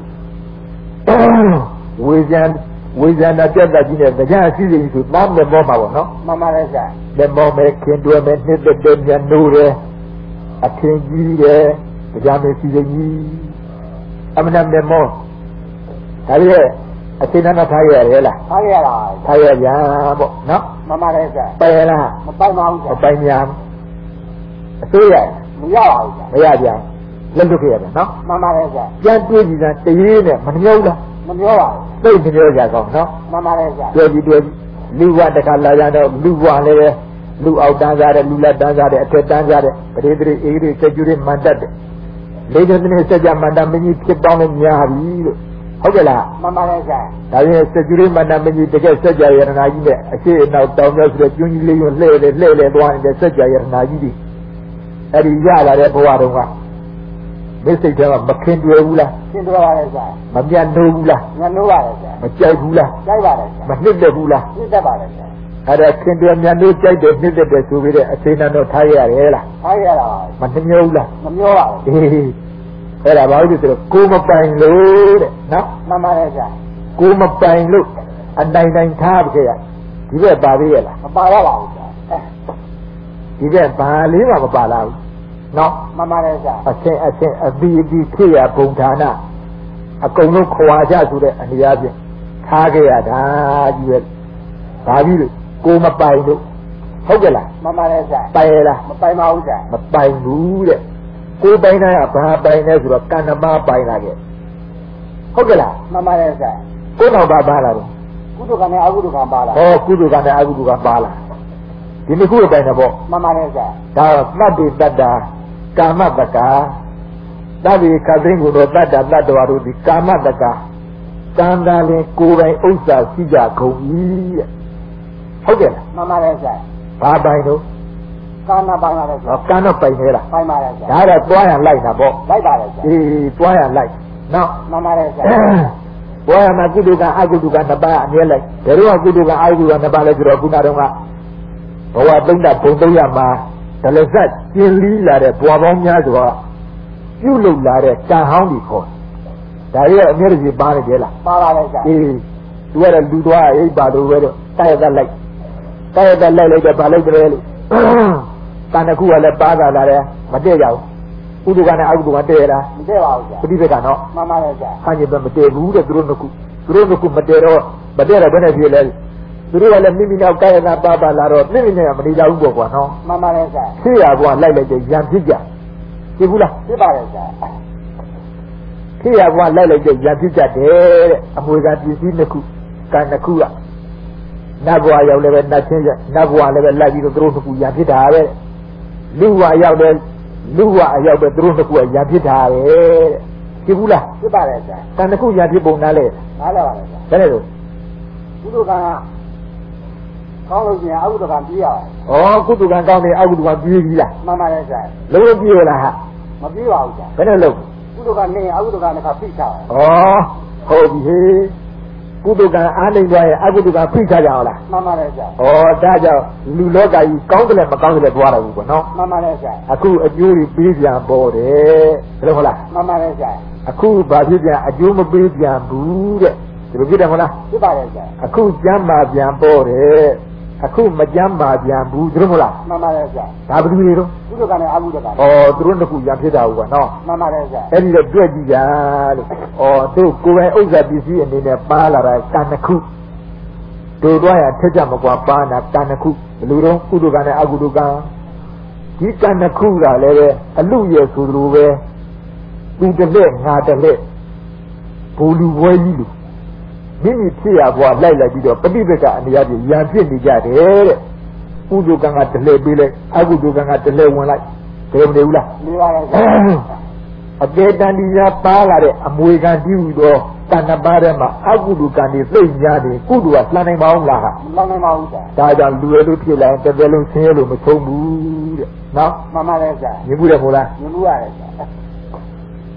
ဝေဇန်ဝေဇန်တဲ့တက်ကြီးနဲ့တရားအစည်းအဝေးဆိုတမ်းနဲ့မောပါပေါ့နော်မှန်ပါတယ်ဗျာလက်မောမဲ့ခင်တွဲမဲ့နှစ်သက်တဲ့ညနိုးတယ်အထင်ကြီးတယ်တရားမင်းစီစဉ်ကြီးအမနာနဲ့မောဒါပြည့်အစိမ်းနဲ့ထားရရဲလားထားရတာထားရကြပေါ့နော်မှန်ပါတယ်ဗျာပယ်လားမပိုင်ပါဘူးဗျာမပိုင်များအစိုးရမရပါဘူးဗျာမရကြလက်လွတ်ခဲ့ရတယ်နော်မှန်ပါတယ်ဗျာပြန်တွေးကြည့်တာတရေနဲ့မနှောလားမနှောပါဘူးသိမနှောကြကောင်းနော်မှန်ပါတယ်ဗျာတွေ့ကြည့်တွေ့လူဝတခါလာကြတော့လူဝလည်းလူအောက်တန်းစားတဲ့လူလက်တန်းစားတဲ့အထက်တန်းစားတဲ့ပရိသေအေးတွေစက်ကျူတွေမန်တက်တဲ့လေးတဲ့နေ့စက်ကြမန္တမင်းကြီးဖြစ်ပေါင်းလို့များပြီလို့ဟုတ်ကဲ့လားမှန်ပါတယ်ဗျာဒါပြင်စက်ကျူလေးမန္တမင်းကြီးတကယ်စက်ကြရတနာကြီးနဲ့အရှိအနောက်တောင်မြောက်ဆိုတဲ့ကျွန်းကြီးလေးကိုလှဲ့လေလှဲ့လေသွားနေတဲ့စက်ကြရတနာကြီးတွေအဲ့ဒီရလာတဲ့ဘဝတုန်းကမိစိတ်ထဲမှာမခင်တွေ့ဘူးလားခင်တွေ့ပါရဲ့ဗျာမပြတ်နိုးဘူးလားမနိုးပါရဲ့ဗျာမကြိုက်ဘူးလားကြိုက်ပါတယ်ဗျာမနှစ်သက်ဘူးလားနှစ်သက်ပါတယ်ဗျာအဲ့ဒါခင်တွေ့မြန်နိုးကြိုက်တယ်နှစ်သက်တယ်ဆိုပြီးတဲ့အစိမ်းတော့ထားရရတယ်လားထားရတာမနှမျောဘူးလားမမျောပါဘူးအေးအဲ့ဒါဘာလို့ဆိုတော့ကိုမပိုင်လို့တဲ့နော်မှန်ပါတယ်ဗျာကိုမပိုင်လို့အတိုင်းတိုင်းထားခဲ့ရဒီဘက်ပါသေးရဲ့လားမပါရပါဘူးဗျာဒီဘက်ဘာလေးမှမပါလာဘူးနော်မှန်ပါတယ်ဗျာအချင်းအချင်းအပြီးအပြီးဖြစ်ရဘုံဌာနအကုန်လုံးခွာကြဆိုတဲ့အနေအချင်းထားခဲ့ရတာကြီးပဲဒါပြီးလို့ကိုမပိုင်လို့ဟုတ်ကဲ့လားမှန်ပါတယ်ဗျာပိုင်လားမပိုင်ပါဘူးဗျာမပိုင်ဘူးတဲ့ကိုပိုင်တာကဘာပိုင်လဲဆိုတော့ကန္နမပိုင်လာခဲ့ဟုတ်ကဲ့လားမှန်ပါတယ်ဗျာကိုတော့ဘာပါလာတော့ကုသကံနဲ့အကုသကံပါလာဟောကုသကံနဲ့အကုသကံပါလာဒီနှစ်ခုပိုင်တယ်ပေါ့မှန်ပါတယ်ဗျာဒါသတ္တိတတ္တာကာမတက္ကာသဗ္ဗေခသိန်းကိုတော့တတ္တတတ္တဝါတို့ဒီကာမတက္ကာကံတာလင်ကိုယ်ပိုင်ဥစ္စာရှိကြကုန်ပြီတဲ့ဟုတ်ကဲ့လားမှန်ပါတယ်ဗျာဘာပိုင်တော့ကံနာပိုင်ပါတယ်ဗျာကံတော့ပိုင်နေလားပိုင်ပါတယ်ဗျာဒါတော့တွားရလိုက်တာပေါ့လိုက်ပါတယ်ဗျာအေးတွားရလိုက်နော်မှန်ပါတယ်ဗျာတွားရမှာကုသကအကုသကနှစ်ပါးအမြဲလိုက်ဒါတော့ကုသကအကုသကနှစ်ပါးလဲဆိုတော့ခုနတော့ကဘဝသုံးတာဘုံသုံးရမှာဒလဇတ်ကျင်လီးလာတဲ့ဘဝပေါင်းများစွာပြုလုပ်လာတဲ့ကံဟောင်းတွေခေါ်ဒါရဲ့အမြဲတည်းပါနေတယ်လားပါပါလေကြာအေးသူကတော့လူသွားအိပ်ပါလို့ပဲတော့တိုက်ရတဲ့လိုက်တိုက်ရတဲ့လိုက်လိုက်တော့ဘာလိုက်တယ်လို့ကံတစ်ခုကလည်းပါတာလာတယ်မတည့်ကြဘူးဥဒုကနဲ့အကုဒုကတည့်ရလားမတည့်ပါဘူးကြာပฏิပက္ခနော်မှန်ပါလေကြာခန့်ကျင်ပဲမတည့်ဘူးတဲ့သူတို့နှစ်ခုသူတို့နှစ်ခုမတည့်တော့မတည့်တော့ဘယ်နဲ့ဖြစ်လဲသူတို့ကလည်းမိမိနောက်ကာယနာပါပါလာတော့မိမိနဲ့မနေကြဘူးပေါ့ကွာနော်မှန်ပါလေကြာဖြစ်ရကွာလိုက်လိုက်တဲ့ရံဖြစ်ကြဖြစ်ဘူးလားဖြစ်ပါလေကြာဖြစ်ရကွာလိုက်လိုက်တဲ့ရံဖြစ်ကြတယ်တဲ့အမွေကပစ္စည်းနှစ်ခုကံနှစ်ခုကနတ်ဘဝရောက်လည်းပဲနတ်ချင်းရနတ်ဘဝလည်းပဲလိုက်ပြီးတော့သူတို့နှစ်ခုရံဖြစ်တာပဲလူဘဝရောက်တယ်လူဘဝအရောက်ပဲသူတို့နှစ်ခုကရံဖြစ်တာပဲဖြစ်ဘူးလားဖြစ်ပါလေကြာကံနှစ်ခုရံဖြစ်ပုံနားလဲနားလဲပါလေကြာဘယ်နဲ့လို့ကုသိုလ်ကံကောင်းလို့ရှိရင်အကုသိုလ်ကံပြီးရတယ်။ဩကုသိုလ်ကံကောင်းတယ်အကုသိုလ်ကံပြီးပြီလား။မှန်ပါတယ်ဆရာ။လုံးလုံးပြီးရလားဟာ။မပြီးပါဘူးဆရာ။ဘယ်နဲ့လုံးကုသိုလ်ကနေအကုသိုလ်ကံတစ်ခါဖိချတယ်။ဩဟုတ်ပြီဟေး။ကုသိုလ်ကံအားနိုင်သွားရင်အကုသိုလ်ကံဖိချကြအောင်လား။မှန်ပါတယ်ဆရာ။ဩဒါကြောင့်လူလောကကြီးကောင်းတယ်မကောင်းတယ်သွားတယ်ဘူးကွနော်။မှန်ပါတယ်ဆရာ။အခုအကျိုးတွေပေးပြန်ပေါ်တယ်။ဘယ်လိုဟုတ်လား။မှန်ပါတယ်ဆရာ။အခုဘာဖြစ်ပြန်အကျိုးမပေးပြန်ဘူးတဲ့။ဒီလိုဖြစ်တယ်မဟုတ်လား။ဖြစ်ပါတယ်ဆရာ။အခုကျမ်းမာပြန်ပေါ်တယ်။အခုမကြမ်းပါပြန်ဘူးသူတို့မလားမှန်ပါတယ်ဗျာဒါဘယ်သူတွေတော့ကုသကနဲ့အကုသကဩသူတို့နှစ်ခုရံဖြစ်တာဟုတ်ကနော်မှန်ပါတယ်ဗျာအဲ့ဒီတော့တွေ့ကြည့်ကြလို့ဩသူကိုယ်ပိုင်ဥစ္စာပစ္စည်းအနေနဲ့ပါလာတာကံနှစ်ခုတို့တော့ရထက်ကြမကွာပါနာကံနှစ်ခုဘယ်လိုတော့ကုသကနဲ့အကုသကဒီကံနှစ်ခုကလည်းပဲအလူရဲ့ဆိုသလိုပဲသူတစ်လက်ငါတစ်လက်ဘူလူဘွဲကြီးလို့မိမိဖြစ်ရဘွားလိုက်လိုက်ပြီးတော့ပฏิပက္ခအနေအချင်းရံဖြစ်နေကြတယ်တဲ့ကုသိုလ်ကံကတလဲပေးလိုက်အကုသိုလ်ကံကတလဲဝင်လိုက်ဘယ်မနေဘူးလားနေပါရဲ့အကေတန်ဒီရာပါလာတဲ့အမွေကံတည်ဟူသောတဏ္ဍပါထဲမှာအကုသိုလ်ကံတွေသိများတယ်ကုသိုလ်ကလှမ်းနိုင်မအောင်လားဟာလှမ်းနိုင်ပါဘူးဗျာဒါကြောင့်လူရလို့ဖြစ်လာရင်တစ်သက်လုံးဆင်းရဲလို့မဆုံးဘူးတဲ့နော်မှန်ပါရဲ့ဗျာမြင်ဘူးတယ်မို့လားမြင်ဘူးရတယ်ဗျာက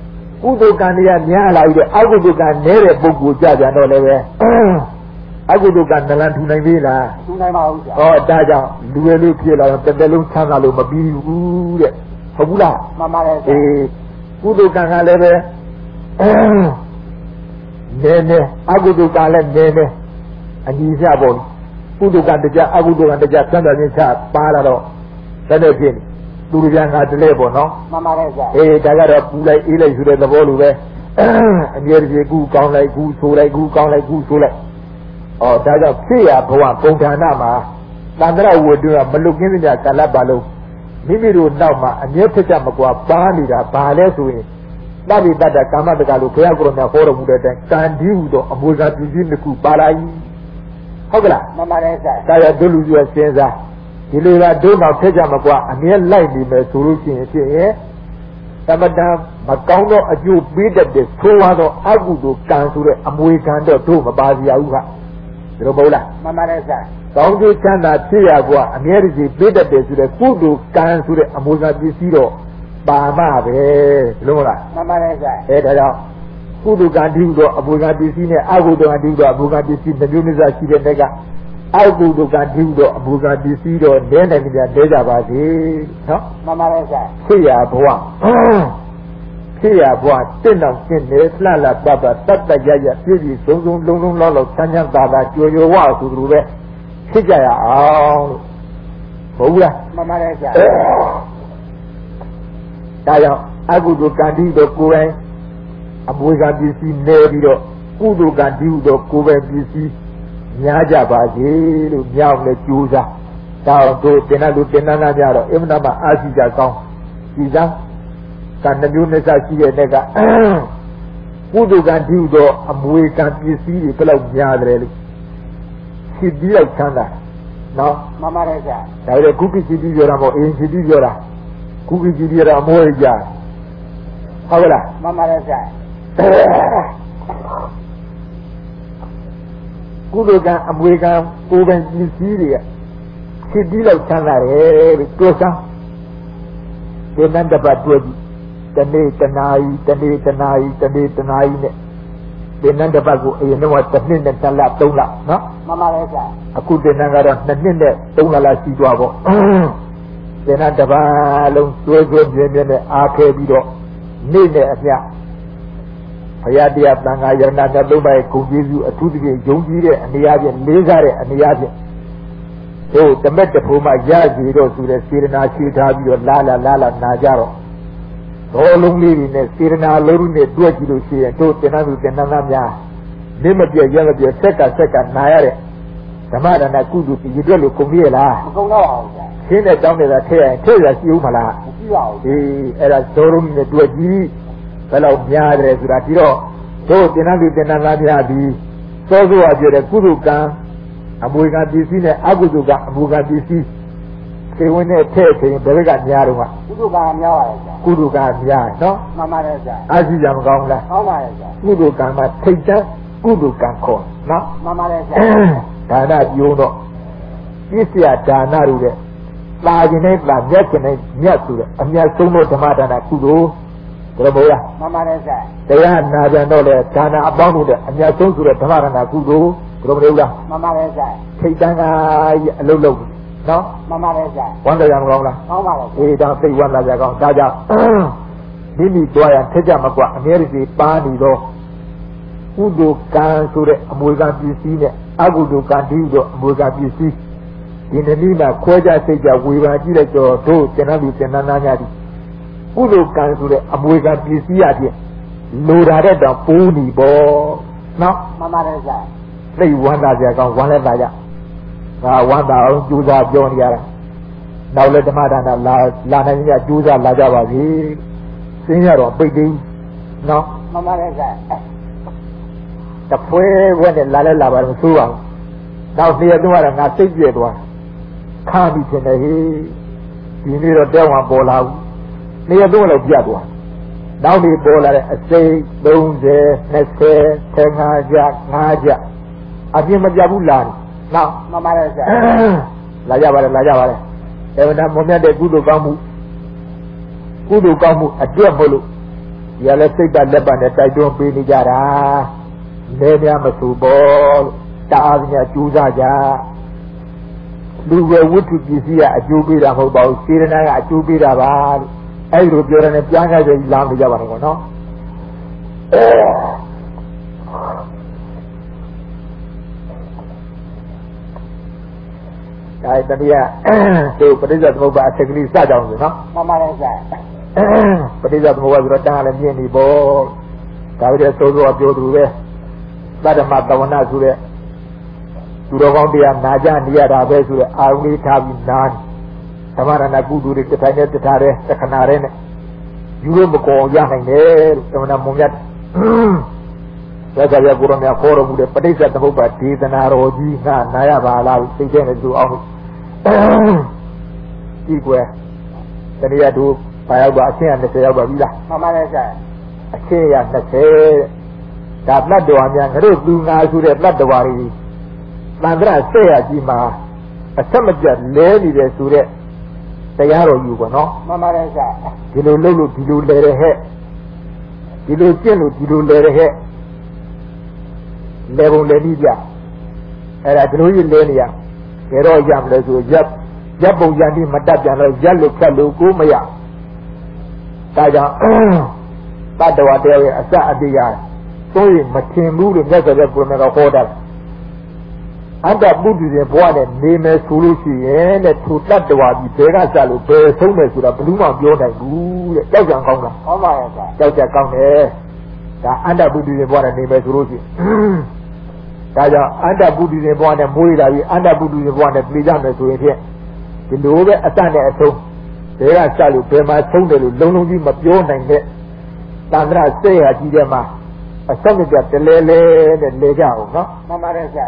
ကုသိုလ်ကံတွေကများလာပြီးတော့အကုသိုလ်ကံနည်းတဲ့ပုဂ္ဂိုလ်ကြကြတော့လည်းပဲအကုသိုလ်ကနလန်ထူနိုင်ပြီလားထူနိုင်ပါဘူးဗျာဟောဒါကြောင့်လူရည်လေးဖြစ်လာတော့တစ်သက်လုံးချမ်းသာလို့မပြီးဘူးတဲ့ဟုတ်ဘူးလားမှန်ပါတယ်အေးကုသိုလ်ကံကလည်းပဲနည်းနည်းအကုသိုလ်ကလည်းနည်းနည်းအညီပြပေါ့ကုသိုလ်ကံတရားအကုသိုလ်ကံတရားဆန္ဒချင်းချပါလာတော့တည်းဖြစ်သူတို့ပြန်ငါတလဲပေါ့နော်မှန်ပါတယ်ဗျာအေးဒါကတော့ပူလိုက်အေးလိုက်ဆိုတဲ့သဘောလိုပဲအမြဲတည်းကူကောင်းလိုက်ကူဆိုလိုက်ကူကောင်းလိုက်ကူဆိုလိုက်ဩဒါကြောင့်ဖြစ်ရဘဝပုံဌာနမှာသန္တရဝတ္ထုကမလုကင်းစရာကာလပါလုံးမိမိတို့နောက်မှာအမြဲဖြစ်ကြမကွာပါနေတာဘာလဲဆိုရင်သဗ္ဗိတ္တကာမတကလို့ဘုရားကိုယ်တော်မြတ်ဟောတော်မူတဲ့အတိုင်းကံဒီဟုသောအမွေခံပြည့်စုံတစ်ခုပါလာ၏ဟုတ်ကလားမှန်ပါတယ်ဆရာဒါရတို့လူကြီးရဲ့စဉ်းစားဒီလိုကတို့နောက်ထက်ကြမကွာအမြဲလိုက်နေမယ်ဆိုလို့ရှိရင်ဖြစ်ရဲ့သမတံမကောင်းသောအကျိုးပေးတတ်တဲ့သိုးဝါသောအကုသိုလ်ကံဆိုတဲ့အမွေခံတော့တို့မပါစရာဘူးကဒါလိုမဟုတ်လားမှန်ပါတယ်ဆရာကောင်းကျိုးချမ်းသာဖြစ်ရကွာအမြဲတည်းပေးတတ်တယ်ဆိုတဲ့ကုသိုလ်ကံဆိုတဲ့အမွေခံပစ္စည်းတော့ပါမှာပဲဒါလိုမဟုတ်လားမှန်ပါတယ်ဆရာအဲဒါကြောင့်ကုသိုလ်ကံတည်ဟူသောအမွေခံပစ္စည်းနဲ့အကုသိုလ်ကံတည်ဟူသောအမွေခံပစ္စည်းမျိုးမျိုးစားရှိတဲ့တဲ့ကအကုသိုလ်ကံတည်ဟူသောအမွေခံပစ္စည်းတော့နည်းနိုင်ကြလဲကြပါစေနော်မှန်ပါတယ်ဆရာဖြစ်ရဘဝဖြစ်ရဘဝတင့်တော်ရှင်းနေလှလှပပတတ်တရရပြည့်ပြည့်စုံစုံလုံးလုံးလောက်လောက်ချမ်းချမ်းသာသာကြွယ်ကြွယ်ဝဆိုသလိုပဲဖြစ်ကြရအောင်လို့ဟုတ်လားမှန်ပါတယ်ဆရာဒါကြောင့်အကုသိုလ်ကံတည်ဟူသောကိုယ်ပိုင်အမွေခံပစ္စည်းနေပြီးတော့ကုသိုလ်ကံတည်ဟူသောကိုယ်ပိုင်ပစ္စည်းများကြပါစေလို့မြောက်လဲကြိုးစားဒါအောင်တို့တင်တဲ့လူတင်တဲ့နာကြတော့အမှန်တမ်းအားရှိကြကောင်းဒီစားကံနှမျိုးနဲ့စရှိတဲ့တဲ့ကကုသိုလ်ကံတည်ဟူသောအမွေခံပစ္စည်းတွေဘယ်လောက်များတယ်လို့ရှိပြီးတော့ချမ်းသာနော်မှန်ပါတယ်ဗျာဒါပေမဲ့ကုကိစီတီပြောတာမဟုတ်အင်းစီတီပြောတာကုကိစီတီရအမွေကြဟုတ်လားမှန်ပါတယ်ဗျာကုသိုလ်ကံအမွေခံကိုယ်ပိုင်ပစ္စည်းတွေကဖြစ်ပြီးတော့ချမ်းသာတယ်လို့ပြောစမ်းဒီနန္တပတ်တွေ့ပြီတနေ့တနာရီတနေ့တနာရီတနေ့တနာရီနဲ့ဒီနန္တပတ်ကိုအရင်တော့တစ်နှစ်နဲ့တစ်လသုံးလနော်မှန်ပါတယ်ဗျာအခုဒီနန္ကတော့နှစ်နှစ်နဲ့သုံးလလာရှိသွားပေါ့ဒီနန္တပတ်လုံးကျွေးကျွေးပြင်းပြင်းနဲ့အားခဲပြီးတော့နေ့နဲ့အမျှဘုရားတရားသံဃာယန္တာသုံးပါးရဲ့ဂုဏ်ကျေးဇူးအထူးသဖြင့်ယုံကြည်တဲ့အနေအချင်းလေးစားတဲ့အနေအချင်းတို့တမက်တဖို့မှရစီတော့ဆိုတဲ့စေရနာရှိထားပြီးတော့လာလာလာလာနာကြတော့ဘောလုံးလေးတွေနဲ့စေရနာလုံးနဲ့တွဲကြည့်လို့ရှိရင်တို့တင်နှံသူတင်နှံသားများနေမပြည့်ရမပြည့်ဆက်ကဆက်ကနာရတဲ့ဓမ္မဒါနကုသိုလ်ဒီအတွက်လို့ကုန်ပြရလားမကုန်တော့အောင်ဗျာရှင်းတဲ့တောင်းနေတာထည့်ရင်ထည့်ရရှိဦးမလားမရှိပါဘူးအေးအဲ့ဒါဇောရုံးနဲ့တွဲကြည့်ဘယ်လောက်များတယ်ဆိုတာဒီတော့တို့တင်နှံသူတင်နှံသားများပြီးစောစောအပြည့်တဲ့ကုသိုလ်ကံအမွေခံပစ္စည်းနဲ့အကုသိုလ်ကအမွေခံပစ္စည်းခေဝင်နဲ့ထည့်ချိန်ဘယ်ဘက်ကများတော့ကုသိုလ်ကများပါရဲ့ဗျာကုသိုလ်ကများနော်မှန်ပါတယ်ဗျာအားရှိကြမကောင်းလားကောင်းပါရဲ့ဗျာကုသိုလ်ကံမှာထိတ်တန်းကုသိုလ်ကံခေါ်နော်မှန်ပါတယ်ဗျာဒါနပြုံးတော့ပြည့်စရာဒါနတို့တဲ့ပါခြင်းနဲ့ပါမြတ်ခြင်းနဲ့မြတ်ဆိုတဲ့အမြတ်ဆုံးသောဓမ္မဒါနကုသိုလ်ဒါမို့လားမှန်ပါတယ်ဗျာတရားနာပြန်တော့လေဒါနအပေါင်းတို့တဲ့အမြတ်ဆုံးဆိုတဲ့ဓမ္မဒါနကုသိုလ်ဒါမလို့လားမှန်ပါတယ်ဗျာထိတ်တန်းကအလုံးလုံးနော်မှန်ပါတယ်ဗျာဝမ်းတရားမကောင်းလားကောင်းပါပါအေးဒါသိဝမ်းလာကြကောင်းဒါကြောင့်မိမိတွားရထက်ကြမကွာအမြဲတည်းပါနေတော့ကုသိုလ်ကံဆိုတဲ့အမွေခံပစ္စည်းနဲ့အကုသိုလ်ကံတည်းတော့အမွေခံပစ္စည်းဒီနည်းမှာခွဲခြားစိတ်ကြဝေဘာကြည့်လိုက်တော့တို့ကျန်တဲ့လူကျန်တဲ့နာညာဒီကုသိုလ်ကံဆိုတဲ့အမွေခံပစ္စည်းအဖြစ်လိုတာတဲ့တော့ပိုးနေပေါ့နော်မှန်ပါတယ်ဗျာသိဝမ်းလာကြကောင်းဝမ်းလဲပါကြငါဝမ်းသာအောင်ကြိုးစားပြောနေရတာနောက်လည်းဓမ္မဒါနလာလာနိုင်ကြကြိုးစားလာကြပါစေစင်းရတော့ပိတ်သိနော်မှန်ပါတယ်ဗျာတဖွဲဘွဲနဲ့လာလဲလာပါလို့ဆိုပါဦးနောက်တရတော့ငါစိတ်ပြည့်သွားခါပြီးထင်တယ်ဟေးဒီနေ့တော့တဲဝံပေါ်လာဘူးနေရတော့လည်းပြတ်သွားနောက်ဒီပေါ်လာတဲ့အစိမ့်သုံးဆယ်နှစ်ဆယ်ဆယ်ငါးကြငါးကြအပြင်းမပြတ်ဘူးလားနော်မှန်ပါတယ်ဆရာလာကြပါလေလာကြပါလေအမှန်တမ်းမမြတ်တဲ့ကုသိုလ်ကောင်းမှုကုသိုလ်ကောင်းမှုအတွက်မလို့ဒီကလည်းစိတ်ပတ်လက်ပတ်နဲ့တိုက်တွန်းပေးနေကြတာလဲများမဆိုပေါ့တအားများကြိုးစားကြလူပဲဝိတ္ထုပစ္စည်းကအကျိုးပေးတာမဟုတ်ပါဘူးစေတနာကအကျိုးပေးတာပါလို့အဲ့လိုပြောတယ်နဲ့ပြန်ကြကြလာနေကြပါတော့ကောနော်အဲတတိယသူပဋိစ္စသမုပ္ပါအချက်ကလေးစကြအောင်ဆိုနော်မှန်ပါတယ်ဆရာပဋိစ္စသမုပ္ပါဆိုတော့တားလည်းမြင်နေပေါ့ဒါပေမဲ့သိုးသောပြောသူပဲသတ္တမတဝနာဆိုတဲ့သူတော်ကောင်းတရားနာကြနေရတာပဲဆိုတဲ့အာရုံလေးထားပြီးနာသမရဏကုသိုလ်တွေတစ်ထိုင်နဲ့တစ်ထားတဲ့သက္ကနာတဲ့နဲ့ယူလို့မကောရနိုင်တယ်လို့သမဏမုံမြတ်သက်သာရကိုရမြခေါ်တော်မူတဲ့ပဋိစ္စသမုပ္ပါဒေသနာတော်ကြီးကနာရပါလားသိတဲ့နဲ့သူအောင်ကြည့်ကွယ်တနည်းအားဖြင့်ဘာရောက်ပါအချင်းရ၂၀ရောက်ပါပြီလားမှန်ပါတယ်ဆရာအချင်းရ၂၀ဒါတတ္တဝါများငါတို့သူငါဆိုတဲ့တတ္တဝါတွေသံဃာဆက်ရကြီးမှာအဆက်မပြတ်လဲနေတယ်ဆိုတဲ့တရားတော်ယူပေါ့နော်မှန်ပါတယ်ဆရာဒီလိုလုပ်လို့ဒီလိုလဲတဲ့ဟဲ့ဒီလိုကျင့်လို့ဒီလိုလဲတဲ့ဟဲ့လဲပုံလဲနည်းပြအဲ့ဒါဒီလိုကြီးလဲနေရဘယ်တော့ရမလဲဆိုရပ်ရပ်ပုံရန်ဒီမတတ်ပြန်တော့ရပ်လို့ဖြတ်လို့ကိုမရဒါကြောင့်တတ္တဝါတရားရဲ့အစအတရားဆိုရင်မထင်ဘူးလို့မြတ်စွာဘုရားကိုယ်တော်ကဟောတာအတ္တပုဒ်တွေဘဝနဲ့နေမယ်ဆိုလို့ရှိရင်တဲ့ထိုတတ္တဝါကြီးဘယ်ကစလို့ဘယ်ဆုံးမယ်ဆိုတာဘယ်သူမှပြောနိုင်ဘူးတဲ့ကြောက်ကြံကောင်းလားကောင်းပါရဲ့ကွာကြောက်ကြံကောင်းတယ်ဒါအတ္တပုဒ်တွေဘဝနဲ့နေမယ်ဆိုလို့ရှိရင်ဒါကြောင့်အတ္တပုဒ်တွေဘဝနဲ့မွေးလာပြီးအတ္တပုဒ်တွေဘဝနဲ့ပြေးကြမယ်ဆိုရင်ဖြင့်ဒီလိုပဲအတ္တနဲ့အဆုံးဘယ်ကစလို့ဘယ်မှာဆုံးတယ်လို့လုံးလုံးကြီးမပြောနိုင်တဲ့သံဃာစေရကြီးတဲ့မှာအဆက်မပြတ်တလဲလဲနဲ့လဲကြအောင်နော်မှန်ပါတယ်ဆရာ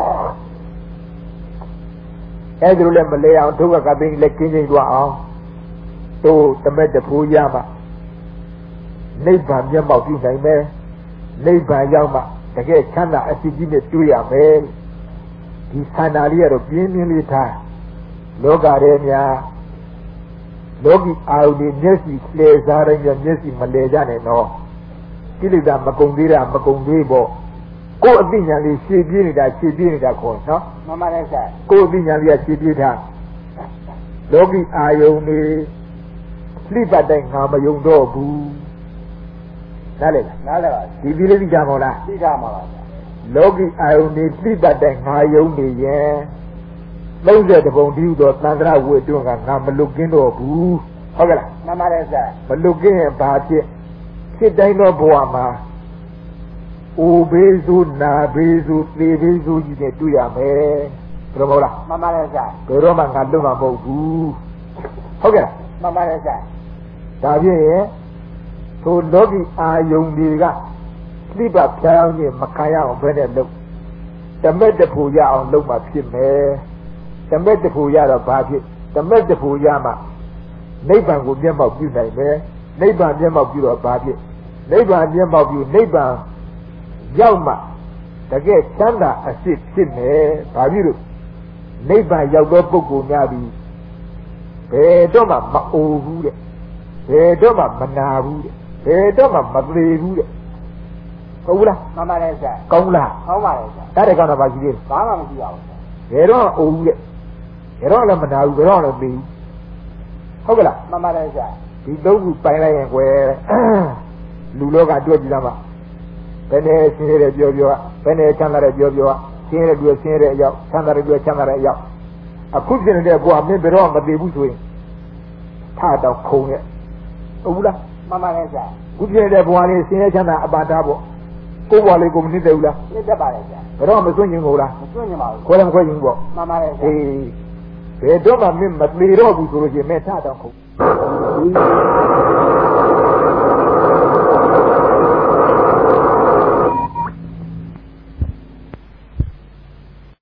အဲ့ဒါလည်းမလဲအောင်ဒုက္ခကသိလည်းကင်းကျင်းသွားအောင်တို့တမက်တဖိုးရမှနိဗ္ဗာန်မျက်မှောက်ပြုနိုင်မယ်နိဗ္ဗာန်ရောက်မှတကယ်ချမ်းသာအစီအကြီးနဲ့တွေ့ရမယ်ဒီဆန္ဒလေးကတော့ပြင်းပြင်းလေးထားလောကထဲများလောကီအာရုံတွေမျက်စိလှည့်စားတိုင်းမျက်စိမလဲကြနဲ့နော်ကိလေသာမကုံသေးတာမကုံသေးပေါ့ကိုယ်အသိဉာဏ်လေးရှည်ပြေးနေတာရှည်ပြေးနေတာခေါ်နော်မှန်ပါတယ်ဆရာကိုယ်အသိဉာဏ်လေးကရှည်ပြေးတာလောကီအာယုန်တွေလှိပတ်တိုင်းငါမယုံတော့ဘူးနားလေလားနားလေပါဒီဒီလေးသိကြမို့လားသိကြမှာပါဗျာလောကီအာယုန်တွေလှိပတ်တိုင်းငါယုံနေရင်သုံးဆယ်တပုံဒီဥသောသံဃာဝေတွန်းကငါမလွတ်ကင်းတော့ဘူးဟုတ်ကဲ့လားမှန်ပါတယ်ဆရာမလွတ်ကင်းရင်ဘာဖြစ်ဖြစ်တိုင်းသောဘဝမှာအိုဘေးစုနာဘေးစုသေဘေးစုကြီးနဲ့တွေ့ရမယ်ဘယ်လိုမဟုတ်လားမှန်ပါတယ်ဆရာဘယ်တော့မှငါလွတ်မှာမဟုတ်ဘူးဟုတ်ကဲ့မှန်ပါတယ်ဆရာဒါဖြင့်ထိုလောကီအာယုန်တွေကပြိပဖြောင်းခြင်းမခံရအောင်ဘယ်နဲ့လုပ်တမက်တဖို့ရအောင်လုပ်မှဖြစ်မယ်တမက်တဖို့ရတော့ဘာဖြစ်တမက်တဖို့ရမှနိဗ္ဗာန်ကိုမျက်မှောက်ပြုနိုင်မယ်နိဗ္ဗာန်မျက်မှောက်ပြုတော့ဘာဖြစ်နိဗ္ဗာန်မျက်မှောက်ပြုနိဗ္ဗာန်ရောက်မှတကယ်ချမ်းသာအစစ်ဖြစ်မယ်ဘာဖြစ်လို့နိဗ္ဗာန်ရောက်သောပုဂ္ဂိုလ်များပြီးဘယ်တော့မှမအိုဘူးတဲ့ဘယ်တော့မှမနာဘူးတဲ့ဘယ်တော့မှမသေးဘူးတဲ့ဟုတ်ဘူးလားမှန်ပါတယ်ဆရာကောင်းလားကောင်းပါတယ်ဆရာတားတဲ့ကောင်တော့ဘာရှိသေးလဲဘာမှမရှိပါဘူးဆရာဘယ်တော့အိုဘူးတဲ့ဘယ်တော့လည်းမနာဘူးဘယ်တော့လည်းသေးဘူးဟုတ်ကဲ့လားမှန်ပါတယ်ဆရာဒီသုံးခုပိုင်လိုက်ရင်ကွယ်လူလောကတွေ့ကြည့်သားမှာဘယ်နဲ့ဆင်းရဲပြောပြောဘယ်နဲ့ချမ်းသာတယ်ပြောပြောဆင်းရဲပြောဆင်းရဲတဲ့အရောက်ချမ်းသာတယ်ပြောချမ်းသာတဲ့အရောက်အခုဖြစ်နေတဲ့ဘုရားမင်းဘယ်တော့မသေးဘူးဆိုရင်ထတော့ခုံရဲ့ဟုတ်ဘူးလားမှန်ပါတယ်ဆရာအခုဖြစ်နေတဲ့ဘုရားလေးဆင်းရဲချမ်းသာအပါတာပေါ့ကိုယ်ဘဝလေးကိုမနစ်တယ်ဘူးလားနစ်တတ်ပါတယ်ဆရာဘယ်တော့မစွန့်ကျင်ဘူးလားမစွန့်ကျင်ပါဘူးခွဲလည်းမခွဲကျင်ဘူးပေါ့မှန်ပါတယ်ဆရာအေးဘယ်တော့မှမင်းမသေးတော့ဘူးဆိုလို့ရှိရင်မင်းထတော့ခုံ